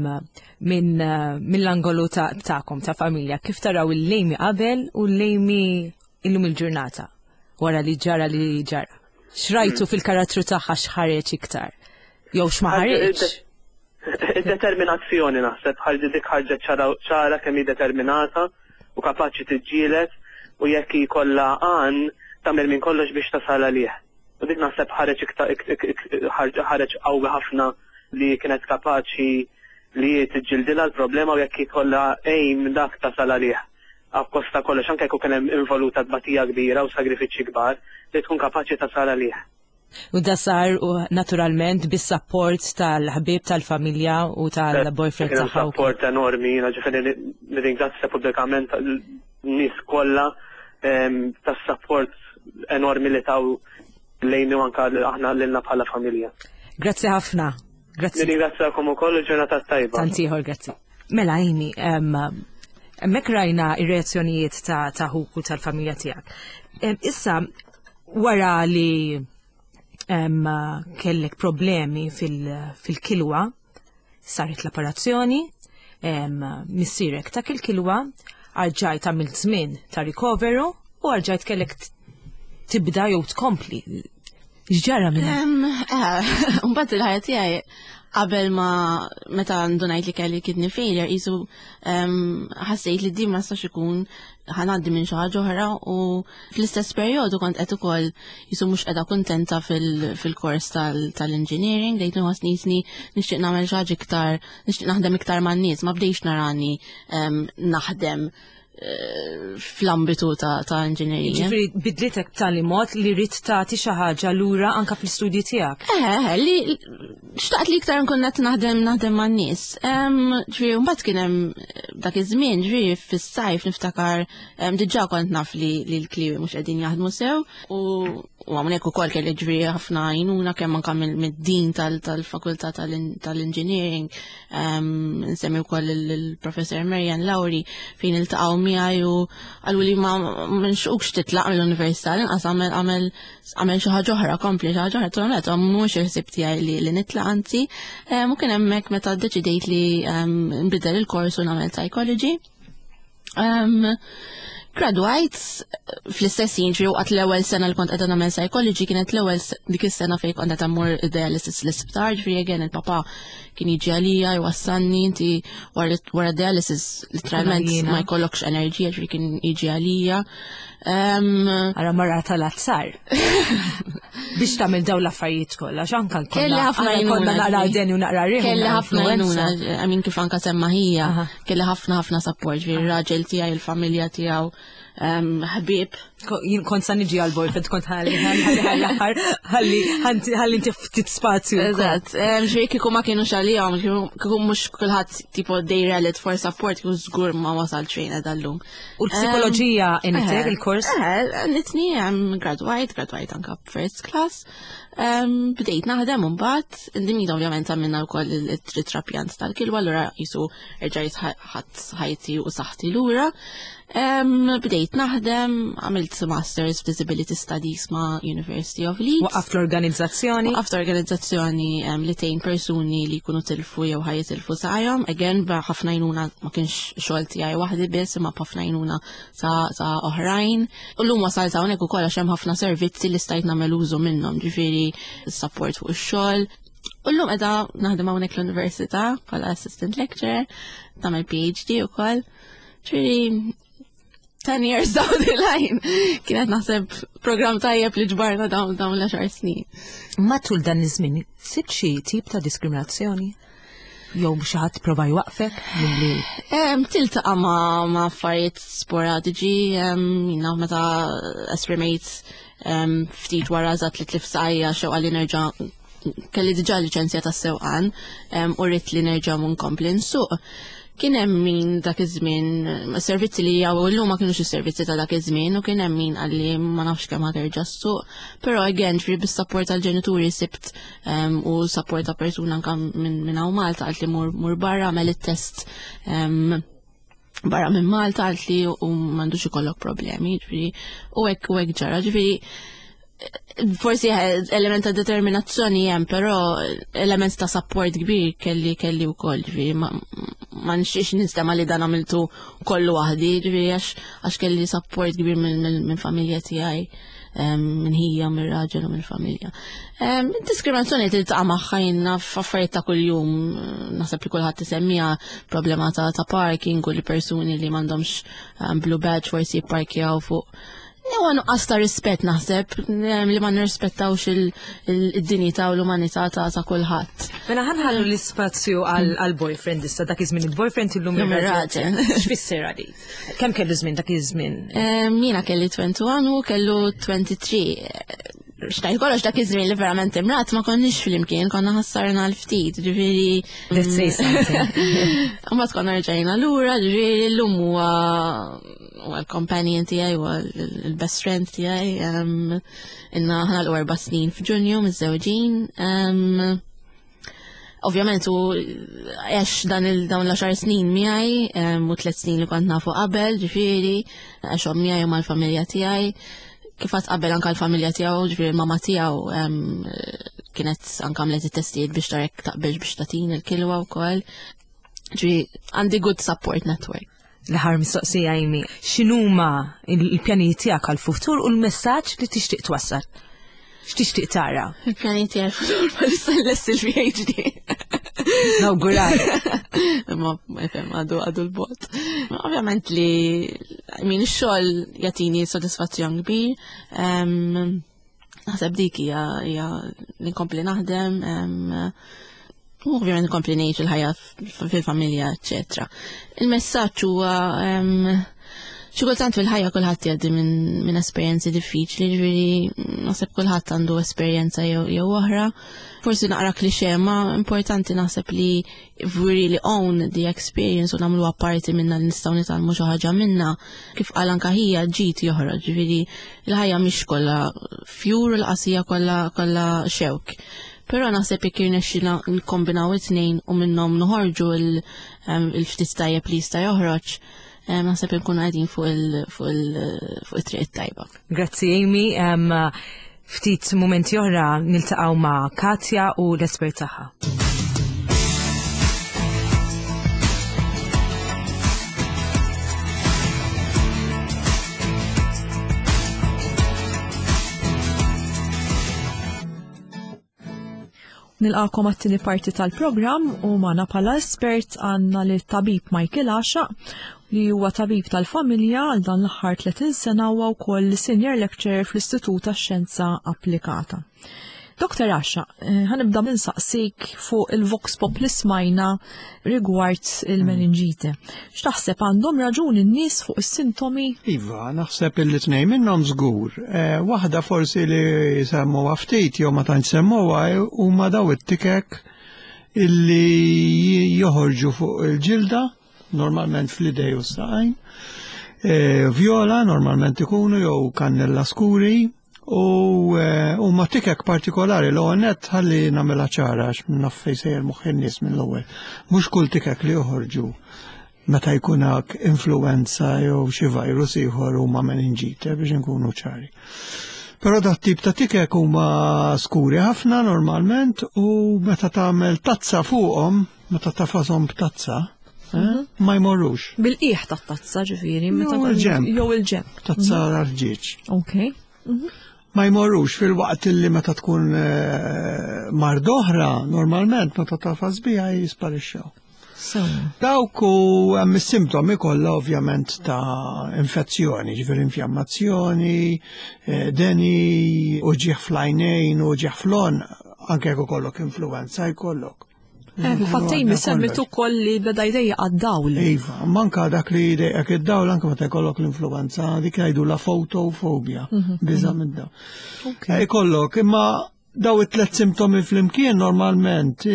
mill-angolu ta'kom ta' familja, kif taraw il-Amy qabel u l-Amy illum il-ġurnata wara li ġara li ġara? Xrajtu fil-karattru tagħha x'ħareġ iktar? Jew x'maħareġ? Determinazzjoni naħseb bħal dik ħarġet ċara kemm hi determinata u kapaċi tiġġieled u jekk jkollha għan tagħmel minn kollox biex tasal għalih. U dik naħseb ħareġ ħareġ qawwi ħafna li kienet kapaċi li tiġġildilha l-problema u jekk jkollha aim dak tasal għalih. Apposta kollox anke jekk kien hemm involuta tbatija kbira u sagrifiċċji kbar li tkun kapaċi tasal għalih. U da sar naturalment bis-sapport tal-ħbib tal-familja u tal-boyfriend tagħha. Kien sapport enormi, ġifieri nirringrazzja pubblikament n-nies kollha tas-sapport enormi li taw lejni u anke aħna lilna bħala familja. Grazzi ħafna. Grazzi. Nirringrazzjakom ukoll il-ġurnata tajba. Tantieħor grazzi. Mela Amy, hemmhekk rajna ir-reazzjonijiet ta' ħuku tal-familja tiegħek. Issa wara li kellek problemi fil-kilwa, saret l-operazzjoni, missirek ta' il-kilwa, arġajt għamilt żmien ta' recoveru u arġajt kellek tibda jew tkompli. X'ġara minna? Mbagħad il-ħajja tiegħi qabel ma meta ndunajt li kelli kidney failure isu ħassejt li din ma stax ikun ħanaddi minn xi ħaġa oħra u fl-istess perjodu kont qed ukoll isu mhux qiegħda kuntenta fil-kors tal-engineering dejt nħossnisni nixtieq nagħmel xi ħaġa iktar, nixtieq naħdem iktar man-nies, ma bdejx narani naħdem fl-ambitu ta' engineering. Ġifiri bidlitek tali mod li rrid tagħti xi ħaġa lura anke fl-istudji tiegħek. Eh, li xtaqt li iktar nkun qed naħdem naħdem man-nies. Ġifieri mbagħad kien hemm dak iż-żmien ġifieri fis-sajf niftakar diġà kont naf li l-kliewi mhux qegħdin jaħdmu sew u u għamnek u kol kelli ġviri ħafna jnuna kemm anka mid-din tal-fakultà tal-engineering, nsemmi u kol il-professor Marian Lowry fejn il-taqaw miħaj u għallu li ma nxuqx titlaq mill-università, inqas għamel xi ħaġa oħra, kompli xi ħaġa oħra, t-għamlet għam mux il-ħsib tiegħi li nitlaq anzi, u kien hemmhekk meta ddeċidejt li nbidel il-kors u nagħmel psychology. Graduajt fl-istess jinġri waqt l-ewwel sena li kont qed nagħmel psychology kienet l-ewwel dik is-sena fejn kont qed ammur dialysis l-isptar, ġifieri again il-papa kien jiġi għalija jwassalni inti wara dialysis literalment ma jkollokx enerġija ġifieri kien jiġi għalija. Ara marra tal-azzar. Biex tagħmel daw l-affarijiet kollha, x'anka Kelli ħafna konna naqra deni u naqra rieħ. Kelli ħafna għajnuna, I mean kif anka semma ħija, kelli ħafna ħafna support, ġifieri ir-raġel tiegħi, il-familja tiegħu, ħbieb. Kont sa niġi għal-boyfriend kont ħalli ħalli ħalli ħalli inti ftit spazju. Eżatt, ġifieri kieku ma kienu xalihom, kieku mhux kulħadd tipo they rallied for support, kieku żgur ma wasal xejn dallum. U l-psikoloġija intek il-kors? Eh, nitni graduate, graduate anka first class. Bdejt naħdem mbagħad, indimita ovvjament għamilna wkoll it-trapjant tal-kilwa, allura jisu rġajt ħadd ħajti u saħħti lura. Bdejt naħdem, għamilt Masters Disability Studies ma' University of Leeds. Waqaft l-organizzazzjoni? Waqaft l-organizzazzjoni li tgħin persuni li jkunu tilfu jew ħajjitilfu sa'jhom. Again, ħafna jnuna ma kienx xogħol tiegħi waħdi biss, imma ħafna jnuna sa oħrajn. U llum wasal ta' hawnhekk ukoll għax hemm ħafna servizzi li stajt nagħmel użu minnhom, ġifieri support fuq ix-xogħol. U llum qiegħda naħdem hawnhekk l-università bħala assistant lecturer, tagħmel PhD ukoll. Ġifieri ten years down the line. Kienet naħseb program tajjeb li ġbarna dawn dawn l-għaxar snin. Matul dan iż-żmien, sibt xi tip ta' diskriminazzjoni? Jew xi ħadd prova jwaqfek milli? Tiltaqa' ma' ma' affarijiet sporadiċi, jiena meta esprimejt ftit wara żgħat li tlif saqajja xewqa li nerġa' kelli diġà liċenzja tas-sewqan u rrid li nerġa' nkompli nsuq. Kien hemm min dak iż-żmien servizzi li jaw illum ma kienux is-servizzi ta' dak iż-żmien u kien hemm min qalli ma nafx kemm ħaterġa' ssuq, però again ġifieri bis-sapport tal-ġenituri sibt u sapport ta' persuna anke minn hawn Malta qalt li mur barra għamel it-test barra minn Malta qalt li u m'għandux ikollok problemi, ġifieri u hekk u hekk ġara, ġifieri forsi element ta' determinazzjoni hemm, però element ta' support kbir kelli kelli wkoll, ġifieri ma nixtiex nistema' li dan għamiltu kollu waħdi, ġifieri għax kelli support kbir minn familja tiegħi, minn ħija, minn raġel u minn familja. Diskriminazzjoni tiltaqa' magħha jiena f'affarijiet ta' kuljum, naħseb li kulħadd isemmija problema ta' parking u li persuni li m'għandhomx blue badge forsi jipparkjaw fuq. Jew nuqqas ta' rispett naħseb li ma nirrispettawx id-dinjità u l-umanità ta' kulħadd. Mela ħanħallu l-ispazju għall-boyfriend issa dak iż-żmien il-boyfriend illum ir-raġel. X'fisser għadi? Kemm kellu żmien dak iż-żmien? Jiena kelli twenty-one u kellu twenty-three. Xtajt kollox dak iż-żmien li verament imrat ma konniex flimkien, konna ħassarna l-ftit, ġifieri. Let's say something. Mbagħad konna rġajna lura, ġifieri llum huwa huwa l-companion tiegħi huwa l-best friend tiegħi. Inna ħana l-erba' snin f'Ġunju miż-żewġin. Ovvjament u għax dan il-dawn l-għaxar snin miegħi u tliet snin li kont nafu qabel, ġifieri għaxhom miegħi u mal-familja tiegħi. Kifat qabel anka l-familja tiegħu, ġifieri mama tiegħu kienet anke għamlet it-testijiet biex tarek taqbel biex tagħtin il-kilwa wkoll. Ġifieri għandi good support network. L-ħar mistoqsija Amy, x'inhuma l-pjanijiet tiegħek għall-futur u l-messaġġ li tixtieq twassal? X'tixtieq tara? Il-pjanijiet tiegħi għall-futur bħalissa nlest il-PhD. Nawgurar. Ma għadu għadu l-bot. Ovvjament li min ix-xogħol jagħtini sodisfazzjon kbir. Naħseb dik hija li nkompli naħdem, ovvjament nkompli ngħix il-ħajja fil-familja, eċetera. Il-messaġġ huwa xi kultant fil-ħajja kulħadd jgħaddi minn esperjenzi diffiċli, ġifieri naħseb kulħadd għandu esperjenza jew oħra. Forsi naqra klixé, ma importanti naħseb li if we really own the experience u nagħmluha parti minna li nistgħu nitalmu xi ħaġa minnha. Kif qal anke hija ġid joħroġ, ġifieri il-ħajja mhix kollha fjur u l-qasija kollha kollha xewk. Però naħseb jekk irnexxina nkombinaw it-tnejn u minnhom noħorġu il-ftit tajjeb li jista' joħroġ, naħseb nkunu qegħdin fuq it-triq tajba. Grazzi Amy. Ftit momenti oħra niltaqgħu ma' Katja u l-espert tagħha. Nilqakom għat-tieni parti tal-programm u magħna bħala espert għandna li tabib Michael Għaxaq li huwa tabib tal-familja għal dan l-aħħar tletin sena u wkoll senior lecturer fl-Istitut tax-Xjenza Applikata. Doktor Għaxaq, ħanibda ninsaqsik fuq il-vox pop li smajna rigward il-meningite. X'taħseb għandhom raġun in-nies fuq is-sintomi? Iva, naħseb il-tnejn minnhom żgur. Waħda forsi li semmuha ftit jew ma tantx semmuha huma daw it-tikek illi joħorġu fuq il-ġilda, normalment fl-idej u s-saqajn. Vjola normalment ikunu jew kannella skuri. U ma tikek partikolari l-għonet ħalli namela ċara għax naffej sejjer moħħin nies minn l-ewwel. Mhux kull tikek li joħorġu meta jkun hekk influenza jew xi virus ieħor huma meningite biex inkunu ċari. Però dat tip ta' tikek huma skuri ħafna normalment u meta tagħmel tazza fuqhom, meta tafashom b'tazza, ma jmorrux. Bil-qiegħ tat-tazza ġifieri jew il-ġemp. Jew il-ġemp. Tazza l-ġieġ. Okay. Ma jmorrux fil-waqt li meta tkun mardoħra, normalment meta tafas biha jisparixxew. Dawk u hemm is-simptomi kollha ovvjament ta' infezzjoni, ġifier infjammazzjoni, deni, uġieħ fl-għajnejn, uġieħ fl-on, anke jekk ikollok influenza jkollok. Fattejn semmitu koll li beda jdejja għad-dawl. Iva, manka dak li jdejjak id-dawl anke meta jkollok l-influenza, dik jgħidu la fotofobia, biża mid-dawl. Jkollok, imma daw it-tlet simptomi fl-imkien normalment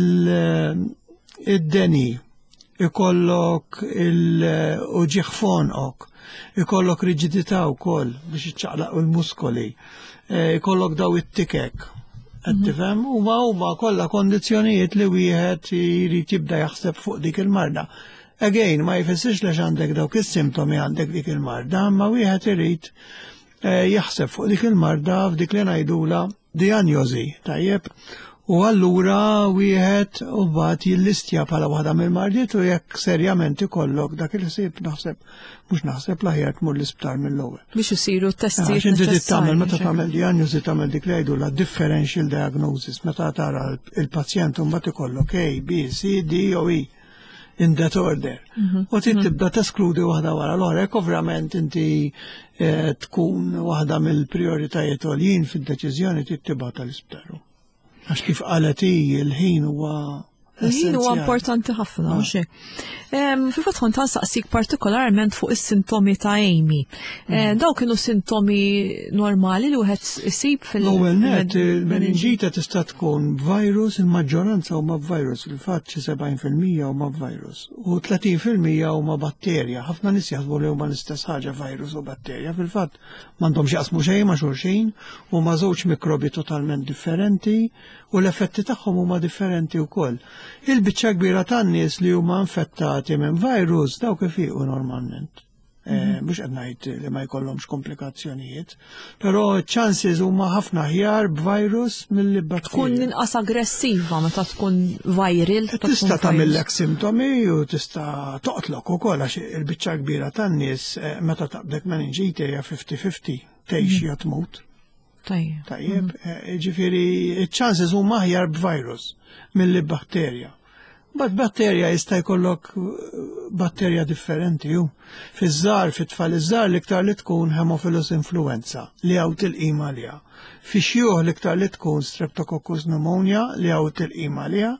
id-deni, ikollok il-uġieħ fonqok, ikollok riġidità wkoll biex iċċaqlaq il-muskoli, ikollok daw it-tikek. Għattifem, u ma u ma kolla kondizjonijiet li wieħed jrid jibda jaħseb fuq dik il-marda. Again, ma jfessirx lex għandek dawk is-simptomi għandek dik il-marda, ma wieħed irid jaħseb fuq dik il-marda f'dik li ngħidula diagnosi, tajjeb. U allura wieħed u mbagħad jillistja bħala waħda mill-mardiet u jekk serjament ikollok dak il-ħsieb naħseb mhux naħseb l-aħjar tmur l-isptar mill-ewwel. Biex isiru testi. Għax inti trid tagħmel meta tagħmel diagnosi tagħmel dik li jgħidula differential diagnosis meta tara il-pazjent u mbagħad ikollok A, B, C, D u E in that order. U trid tibda teskludi waħda wara l-oħra, hekk ovvjament inti tkun waħda mill-prijoritajiet għoljin fid-deċiżjoni trid tibgħat tal-isptar. Għax kif qalet il-ħin huwa Il-ħin huwa importanti ħafna, mhux hekk. Fil-fatt kont nsaqsik partikolarment fuq is-sintomi ta' Amy. Daw kienu sintomi normali li wieħed isib fil- L-ewwel net il-meningite tista' tkun virus, il-maġġoranza huma virus, fil-fatt xi sebgħin fil-mija huma virus u tletin fil-mija huma batterja. Ħafna nies jaħsbu li huma l-istess ħaġa virus u batterja, fil-fatt m'għandhomx jaqsmu xejn ma' xulxin huma żewġ mikrobi totalment differenti u l-effetti tagħhom huma differenti wkoll. Il-biċċa kbira tan-nies li huma infettati minn virus dawk ifiqu normalment. Mhux qed ngħid li ma jkollhomx komplikazzjonijiet, però ċ-chances huma ħafna ħjar b'virus milli batterja. Tkun inqas aggressiva meta tkun viral. Tista' tagħmilek simptomi u tista' toqtlok ukoll għax il-biċċa kbira tan-nies meta taqbdek meningite hija fifty fifty tgħix jew tmut. Tajjeb. Tajjeb, ġifieri ċ-chances huma aħjar b'virus milli batterja. Bad batterja jista' jkollok batterja differenti hu. Fiż-żgħar, fit-tfal iż-żgħar l-iktar li tkun Haemophilus influenza li hawn tilqim għaliha. Fix-xjuħ l-iktar li tkun Streptococcus pneumonia li hawn tilqim għaliha.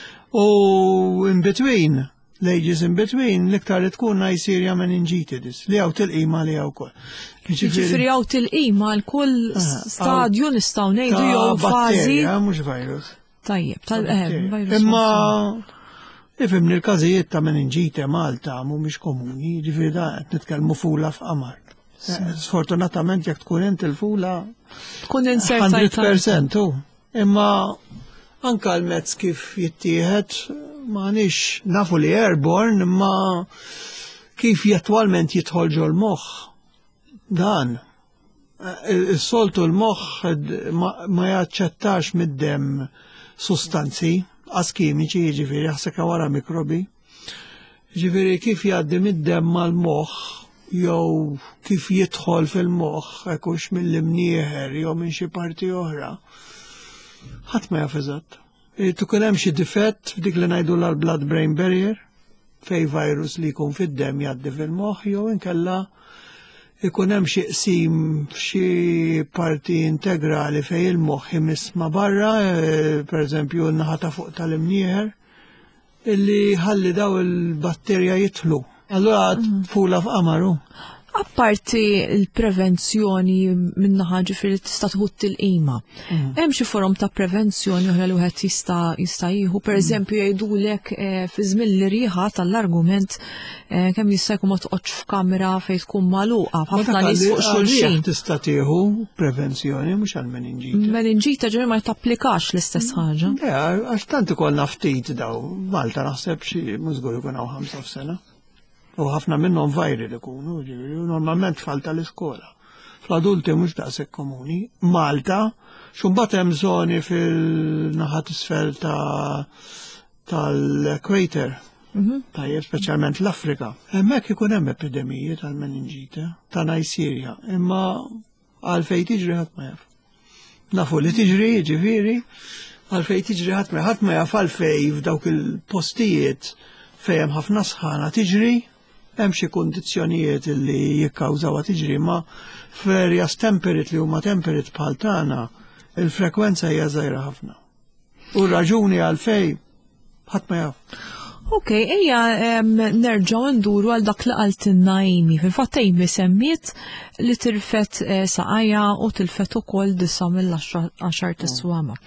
U in between, l-ages in between, l-iktar li tkun Neisseria meningitis li hawn tilqim għaliha wkoll. Ġifieri hawn tilqima l-kull stadju nistgħu ngħidu jew fażi. Mhux virus. Tajjeb, tal-virus. Imma ifhimni l-każijiet ta' meningite Malta mhumiex komuni, ġifieri da qed nitkellmu fula f'qamar. Sfortunatament jekk tkun inti l-fula tkun one insertajt. hundred percent hu. Imma anke l-mezz kif jittieħed m'għandix nafu li airborne imma kif jattwalment jidħol ġol l-moħħ. Dan is-soltu l-moħħ ma jaċċettax mid-demm sustanzi askimiċi, ġifieri jaħsek wara mikrobi. Ġifieri kif jgħaddi mid-demm mal-moħħ jew kif jidħol fil-moħħ hekk hux mill-imnieħer jew minn xi parti oħra. Ħadd ma jaf eżatt. Tukun hemm xi difett f'dik li ngħidu l-blood brain barrier fej virus li jkun fid-dem jgħaddi fil-moħħ jew inkella ikun hemm xi qsim f'xi parti integrali fej il-moħħ imiss ma' barra, pereżempju n-naħa ta' fuq tal-imnieħer, illi ħalli daw il-batterja jidħlu. Allura tfula f'qamaru. Apparti il-prevenzjoni minnaħa ġifieri tista' tħudd il-qima. Hemm xi forom ta' prevenzjoni oħra li wieħed jista' jista' jieħu, pereżempju jgħidulek fi żmien li rieħa tal-argument kemm jista' jkun ma toqgħodx f'kamra fejn tkun magħluqa ħafna nies fuq xulxin. Tista' tieħu prevenzjoni mhux għal meningita. Meningita ġifieri ma tapplikax l-istess ħaġa. Le, għax tant ikollna ftit daw. Malta naħseb xi mużgur ikun hawn ħamsa f'sena. U ħafna minnhom vajri li jkunu, normalment tfal tal-iskola. Fl-adulti mhux daqshekk komuni. Malta, x'imbagħad hemm żoni fil-naħat isfel ta' tal-Equator. Tajjeb, speċjalment l-Afrika. Hemmhekk ikun hemm epidemiji tal-meningita, ta' Najsirja, imma għalfejn tiġri ħadd ma jaf. Nafu li tiġri, ġifieri, għalfejn tiġri ħadd ma ħadd ma jaf għalfejn f'dawk il-postijiet fejn hemm ħafna sħana tiġri. Hemm xi kundizzjonijiet li jikkawżawha tiġri, ma f'areas temperate li huma temperate bħal tagħna, il-frekwenza hija żgħira ħafna. U r-raġuni għalfejn ħadd ma jaf. Ok, ejja nerġgħu nduru għal dak li qaltilna Amy. Fil-fatt Amy semmiet li tilfet saqajja u tilfet ukoll disa mill-għaxar tiswama.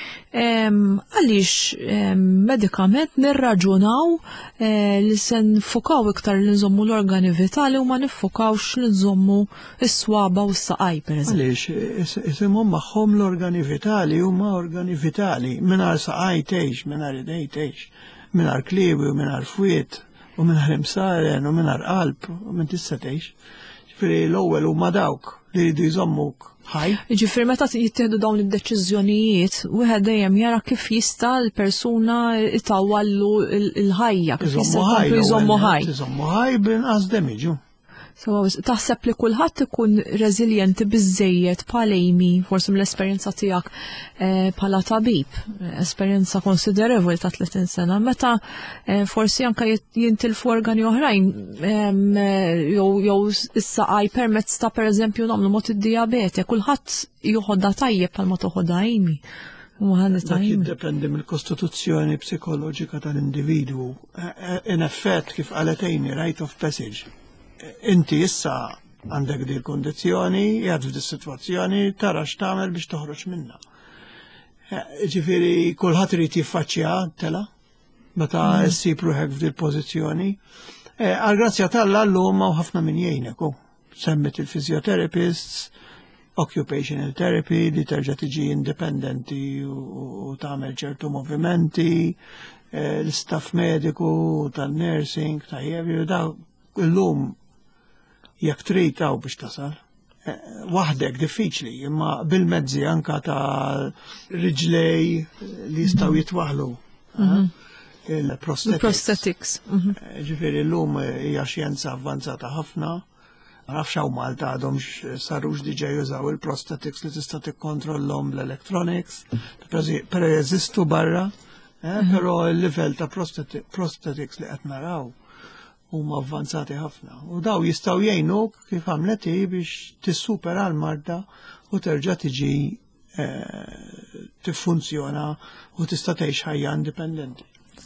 Għaliex medikament nirraġunaw li se nfukaw iktar li nżommu l-organi vitali u ma nifukawx li nżommu s-swaba u s-saqaj, per eżempju. Għaliex, isimhom magħhom l-organi vitali huma organi vitali, mingħajr saqaj tgħix, mingħajr idej tgħix, mingħajr kliebi u mingħajr fwiet u mingħajr imsaren u mingħajr qalb u minn tista' tgħix. Ġifieri l-ewwel huma dawk li jridu jżommuk ħaj. Ġifieri meta jittieħdu dawn id-deċiżjonijiet, wieħed dejjem jara kif jista' l-persuna itawwallu l-ħajja, kif jista' jżommu ħaj. Jżommu ħaj b'inqas demiġu. Taħseb li kulħadd ikun reżiljenti biżżejjed bħal Amy, forsi mill-esperjenza tiegħek bħala tabib, esperjenza konsiderevoli ta' tletin sena, meta forsi anke jintilfu organi oħrajn jew is-saqaj permezz ta' pereżempju nagħmlu mod id-dijabete, kulħadd joħodha tajjeb bħalma toħodha Amy. Dak jiddependi mill-kostituzzjoni psikoloġika tal-individwu. In effett kif qalet Amy, rite of passage. Inti issa għandek di l-kondizjoni, jgħad f'di situazzjoni, tara x'tagħmel biex toħroġ minnha. Ġifieri kulħadd irid jiffaċċja tela meta ssib ruħek f'di l-pożizzjoni. Għall-grazzja tal-Alla llum hawn ħafna min jgħinek hu. Semmet il-physiotherapists, occupational therapy li terġa' tiġi indipendenti u tagħmel ċertu movimenti, l-istaff mediku tal-nursing, tajjeb, daw illum jekk trid hawn biex tasal. Waħdek diffiċli, imma bil-mezzi anka ta' riġlej li jistgħu jitwaħlu. Il-prosthetics. Ġifieri llum hija xjenza avvanzata ħafna. Ma nafx hawn Malta għadhom sarux diġà jużaw il-prosthetics li tista' tikkontrollhom l-electronics, per jeżistu barra, però l-livell ta' prosthetics li qed naraw huma avvanzati ħafna. U daw jistgħu jgħinuk kif għamlet hi biex tissupera l-marda u terġa' tiġi tiffunzjona u tista' tgħix ħajja indipendenti.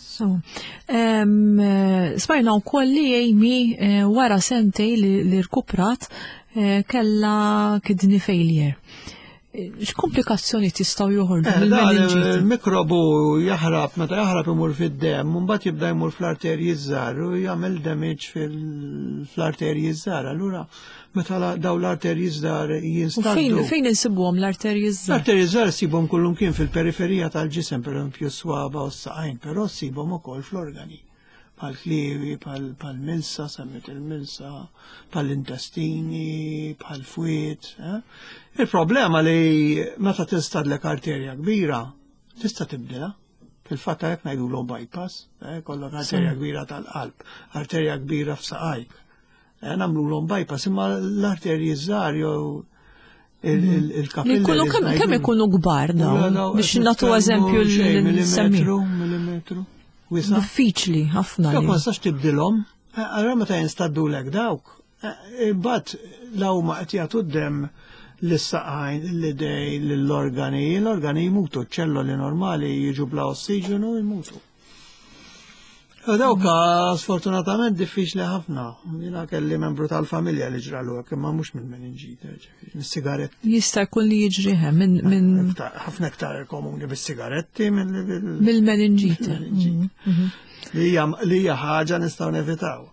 Smajna wkoll li Amy wara sentej li rkuprat kellha kidney failure. X'komplikazzjoni tistgħu joħorġu mill-meningite? Il-mikrobu jaħrab, meta jaħrab imur fid-demm, mbagħad jibda jmur fl-arterji żgħar u jagħmel damage fl-arterji żgħar. Allura meta dawn l-arterji żgħar jinstaddu. Fejn insibuhom l-arterji żgħar? L-arterji żgħar sibhom kullum kien fil-periferija tal-ġisem, pereżempju s-swaba u s-saqajn, però sibhom ukoll fl-organi. Pal-klievi, pal-milsa, semmet il-milsa, pal-intestini, pal-fwiet. Il-problema li meta tinstadlek arterja kbira, tista' tibdilha. Fil-fatt hekk ngħidulhom bypass, kollok arterja kbira tal-qalb, arterja kbira f'saqajk. Nagħmluhom bypass, imma l-arterji żgħar jew il-kapilli. Li jkunu kemm ikunu kbar dawn biex nagħtu eżempju l-semmi. Millimetru. Wisa. Diffiċli ħafna. Jekk ma stax tibdilhom, allura meta jinstaddulek dawk, imbagħad law ma qed jagħtu d-dem l-saqajn, l-idej, l-organi, l-organi jmutu, ċelloli normali jiġu bla ossiġenu jmutu. Dawka sfortunatament diffiċli ħafna. Jina kelli membru tal-familja li ġralu għak, imma mux minn meningite, mis-sigaretti. Jista' jkun li jiġriħe minn. ħafna iktar komuni bis-sigaretti minn. Mill-meningite. Li hija ħaġa nistgħu nevitaw.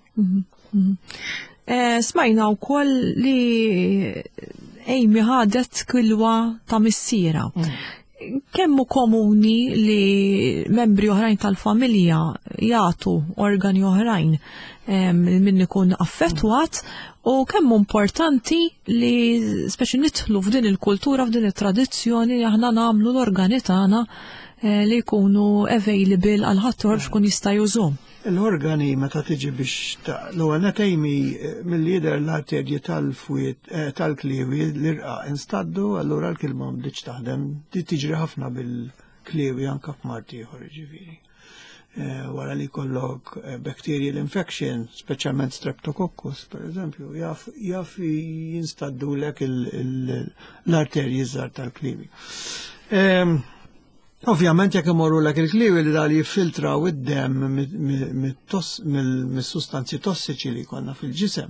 Smajna wkoll li Amy ħadet kilwa ta' missiera. Kemmu komuni li membri oħrajn tal-familja jagħtu organi oħrajn min ikun affettwat u kemmu importanti li speċi nidħlu f'din il-kultura f'din it-tradizzjoni li aħna nagħmlu l-organi tagħna li jkunu available għal ħadd xkun jista' jużhom. L-organi meta tiġi biex l-ewwel netejmi mill-lider l-arterji tal-fwiet tal-kliewi l-irqa instaddu, allura l-kilma m'bdiċ taħdem, di tiġri ħafna bil-kliewi anke f'marti ieħor ġifieri. Wara li jkollok bacterial infection, speċjalment streptococcus, pereżempju, jaf jinstaddulek l-arterji żgħar tal-kliewi. Ovvjament jekk imorru lek il-kliwi li dal jiffiltraw id-dem mis-sustanzi tossiċi li jkollna fil-ġisem.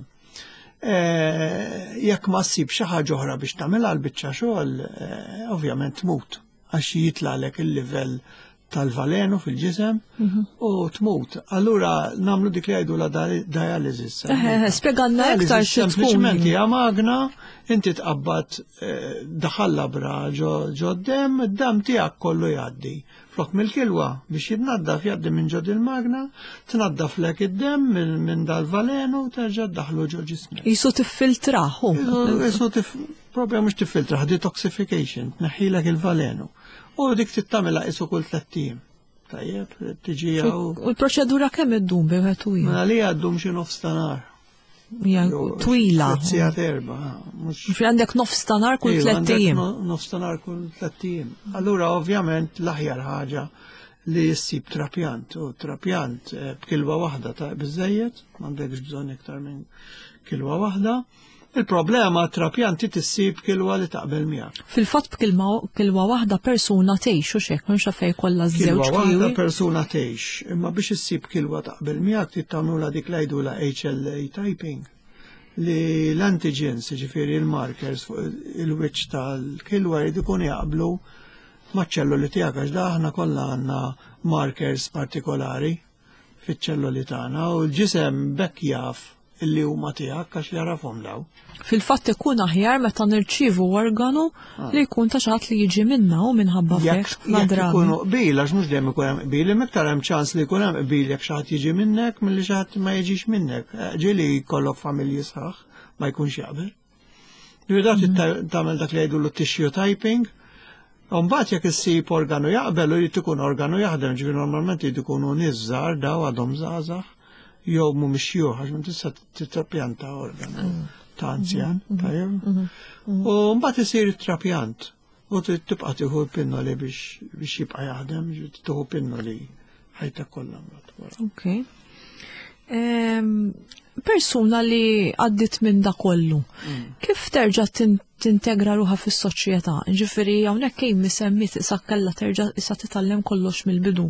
Jekk ma ssib xi ħaġa oħra biex tagħmilha l-biċċa xogħol, ovvjament tmut għax jitlaqlek il-livell tal-valenu fil-ġisem u tmut. Allura nagħmlu dik li jgħidu la dialysis. Spjegalna iktar xi tkun. Sempliċement hija magna, inti tqabbad daħalla bra ġo d-dem, id-dam tiegħek kollu jgħaddi. Flok mill-kilwa biex jitnaddaf jgħaddi minn ġod il-magna, tnaddaf lek id-dem minn dal-valenu terġa' ddaħlu ġo ġismek. Isu tiffiltraħu. Isu propja mhux tiffiltraħ, detoxification, tneħħilek il-valenu. U dik tittamela isu kull tlettim. Tajjeb, tiġi għaw. U l-proċedura kemm iddum bi wieħed u ieħor? Mela li għaddum xi nofs tanar. Twila. Sijat erba. Fi għandek nofs tanar kull tlettim. Nofs tanar kull tlettim. Allura ovvjament l-aħjar ħaġa li jissib trapjant. U trapjant b'kilwa waħda ta' biżejjed, m'għandekx bżonn iktar minn kilwa waħda. Il-problema trapjanti tissib kilwa li taqbel miegħek. Fil-fatt b'kilwa waħda persuna tgħix u xek, mhux fejn kollha żewġ kilwa waħda persuna tgħix, imma biex issib kilwa taqbel miegħek trid tagħmluha dik ngħidula H L A typing li l-antigens, ġifieri il-markers fuq il-wiċċ tal-kilwa jrid ikun jaqblu maċ-ċelluli tiegħek għax aħna kollha għandna markers partikolari fiċ-ċelluli tagħna u l-ġisem bekk jaf illi huma tiegħek għax jarafhom daw. Fil-fatt ikun aħjar meta nirċievu organu li jkun ta' xi li jiġi minna u minħabba fek nadrabi. Jekk ikunu qbil għax mhux dejjem ikun hemm qbil, iktar hemm ċans li jkun hemm qbil jekk xi ħadd jiġi minnek milli xi ħadd ma jiġix minnek. Ġieli jkollok familji sħaħ ma jkunx jaqbel. Ġieli tagħmel dak li jgħidu tissue typing. Mbagħad jekk issib organu jaqbel u jrid ikun organu jaħdem, ġifieri normalment jrid ikunu nies żgħar daw għadhom żgħażagħ. Jew mhumiex juħ għax ma tista' titrapjanta organu ta' anzjan, tajjeb. U mbagħad isir it-trapjant u tibqa' tieħu pinnoli biex biex jibqa' jaħdem, tieħu pinnoli ħajtek kollha mbagħad. Okay. Persuna li għaddit minn da kollu, kif terġa' tintegra ruħha fis-soċjetà? Ġifieri hawnhekk kien misemmit issa kellha terġa' issa titgħallem kollox mill-bidu.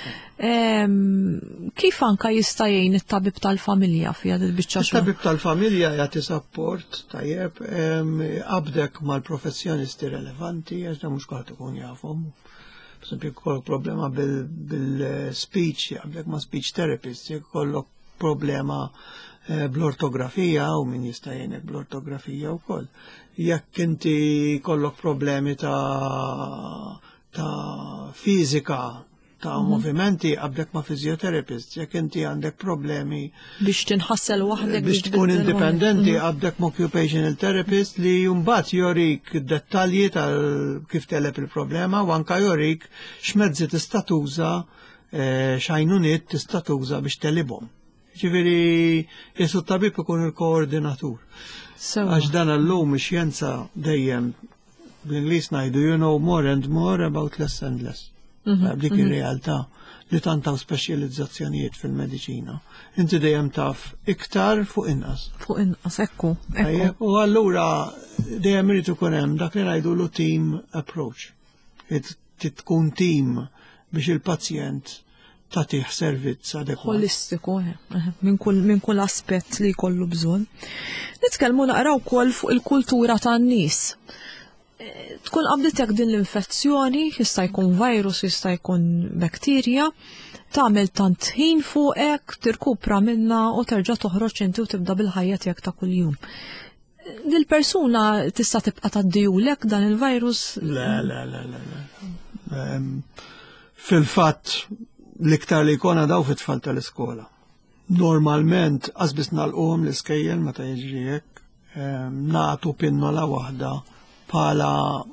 Kif anka jista' jgħin it-tabib tal-familja fiha il-biċċa xogħol? Il-tabib tal-familja jagħti support tajjeb qabdek mal-professjonisti relevanti għax da mhux kulħadd ikun jafhom. Pereżempju jkollok problema bil-speech, jaqblek ma' speech therapist, jkollok problema bl-ortografija u min jista' jgħinek bl-ortografija wkoll. Jekk inti kollok problemi ta' ta' fiżika ta' movimenti qabdek ma' fizjoterapist, jekk inti għandek problemi biex tinħassel waħdek biex tkun indipendenti qabdek ma' occupational therapist li jumbat jorik dettalji tal kif telep il-problema u anka jorik x'mezzi tista' tuża x'għajnuniet tista' tuża biex telibhom. Ġifieri jesu tabib ikun il-koordinatur. Għax dan l-lum ix-xjenza dejjem bl-Ingliż ngħidu you know more and more about less and less. Dik ir-realtà li tantaw speċjalizzazzjonijiet fil-mediċina. Inti dejjem taf iktar fuq inqas. Fuq inqas, ekku. U allura dejjem irid ikun hemm dak li ngħidulu team approach. Tkun team biex il-pazjent tagħtih servizz adekwat. Holistiku, minn kull minn kull aspett li jkollu bżonn. Nitkellmu naqraw wkoll fuq il-kultura tan-nies. Tkun qabditek din l-infezzjoni, jista' jkun virus, jista' jkun bakterja, tagħmel tant ħin fuqek, tirkupra minna u terġa' toħroġ inti u tibda bil-ħajja tiegħek ta' kuljum. Dil-persuna tista' tibqa' tgħaddihulek dan il-virus? Le, le, le, le. Fil-fatt l-iktar li jkollna daw fit-tfal tal-iskola. Normalment qasbis nagħlquhom l-iskejjel meta jiġri hekk, nagħtu pinnola waħda bħala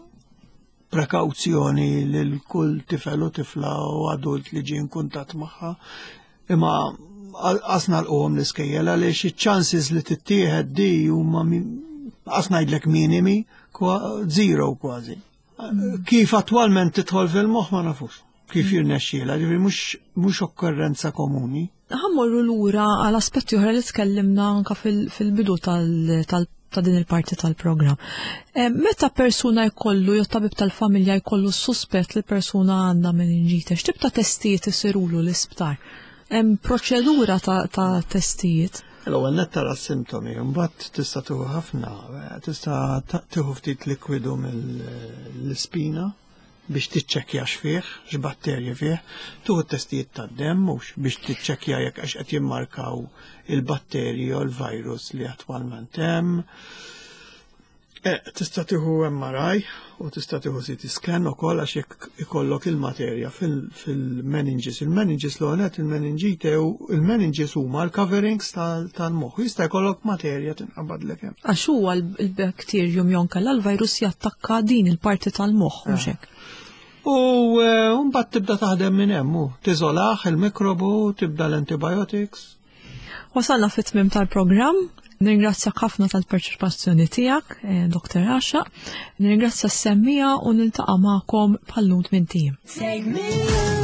prekawzjoni lil kull tifel u tifla u adult li ġie kuntatt magħha, imma qasna l-qom l-iskejjel għaliex iċ-chances li tittieħed di huma qas ngħidlek minimi zero kważi. Kif attwalment tidħol fil-moħħ ma nafux. Kif jirnexxiela, ġifieri mhux okkurrenza komuni. Ħammorru lura għal aspetti oħra li tkellimna anke fil-bidu tal ta' din il-parti tal-programm. Meta persuna jkollu, jew tabib tal-familja jkollu suspett li persuna għandha meningite, x'tib ta' testijiet isirulu l-isptar? Hemm proċedura ta' testijiet? L-ewwel nett tara s-sintomi, mbagħad tista' tieħu ħafna, tista' tieħu ftit likwidu mill-ispina biex tiċċekkja x'fih, x'batterji fih, tuħu testijiet tad-demm mhux biex tiċċekkja jekk għax qed jimmarkaw il-batterji u l-virus li attwalment hemm. Tista' tieħu M R I u tista' tieħu C T scan ukoll għax jekk ikollok il-materja fil-meninges. Il-meninges l-għonet il-meningite u il-meninges huma l-coverings tal-moħħ. Jista' jkollok materja tinqabadlek hemm. Għax huwa l-bakterjum jonkella l-virus jattakka din il-parti tal-moħħ mhux hekk. U mbagħad tibda taħdem minn hemm, tiżolaħ il-mikrobu, tibda l-antibiotics. Wasalna fit-tmiem tal-programm. Nirringrazzjak ħafna tal-parċipazzjoni tiegħek, Doktor Għaxa. Nirringrazzja s-semmija u niltaqa' magħkom bħal-nud minn tim.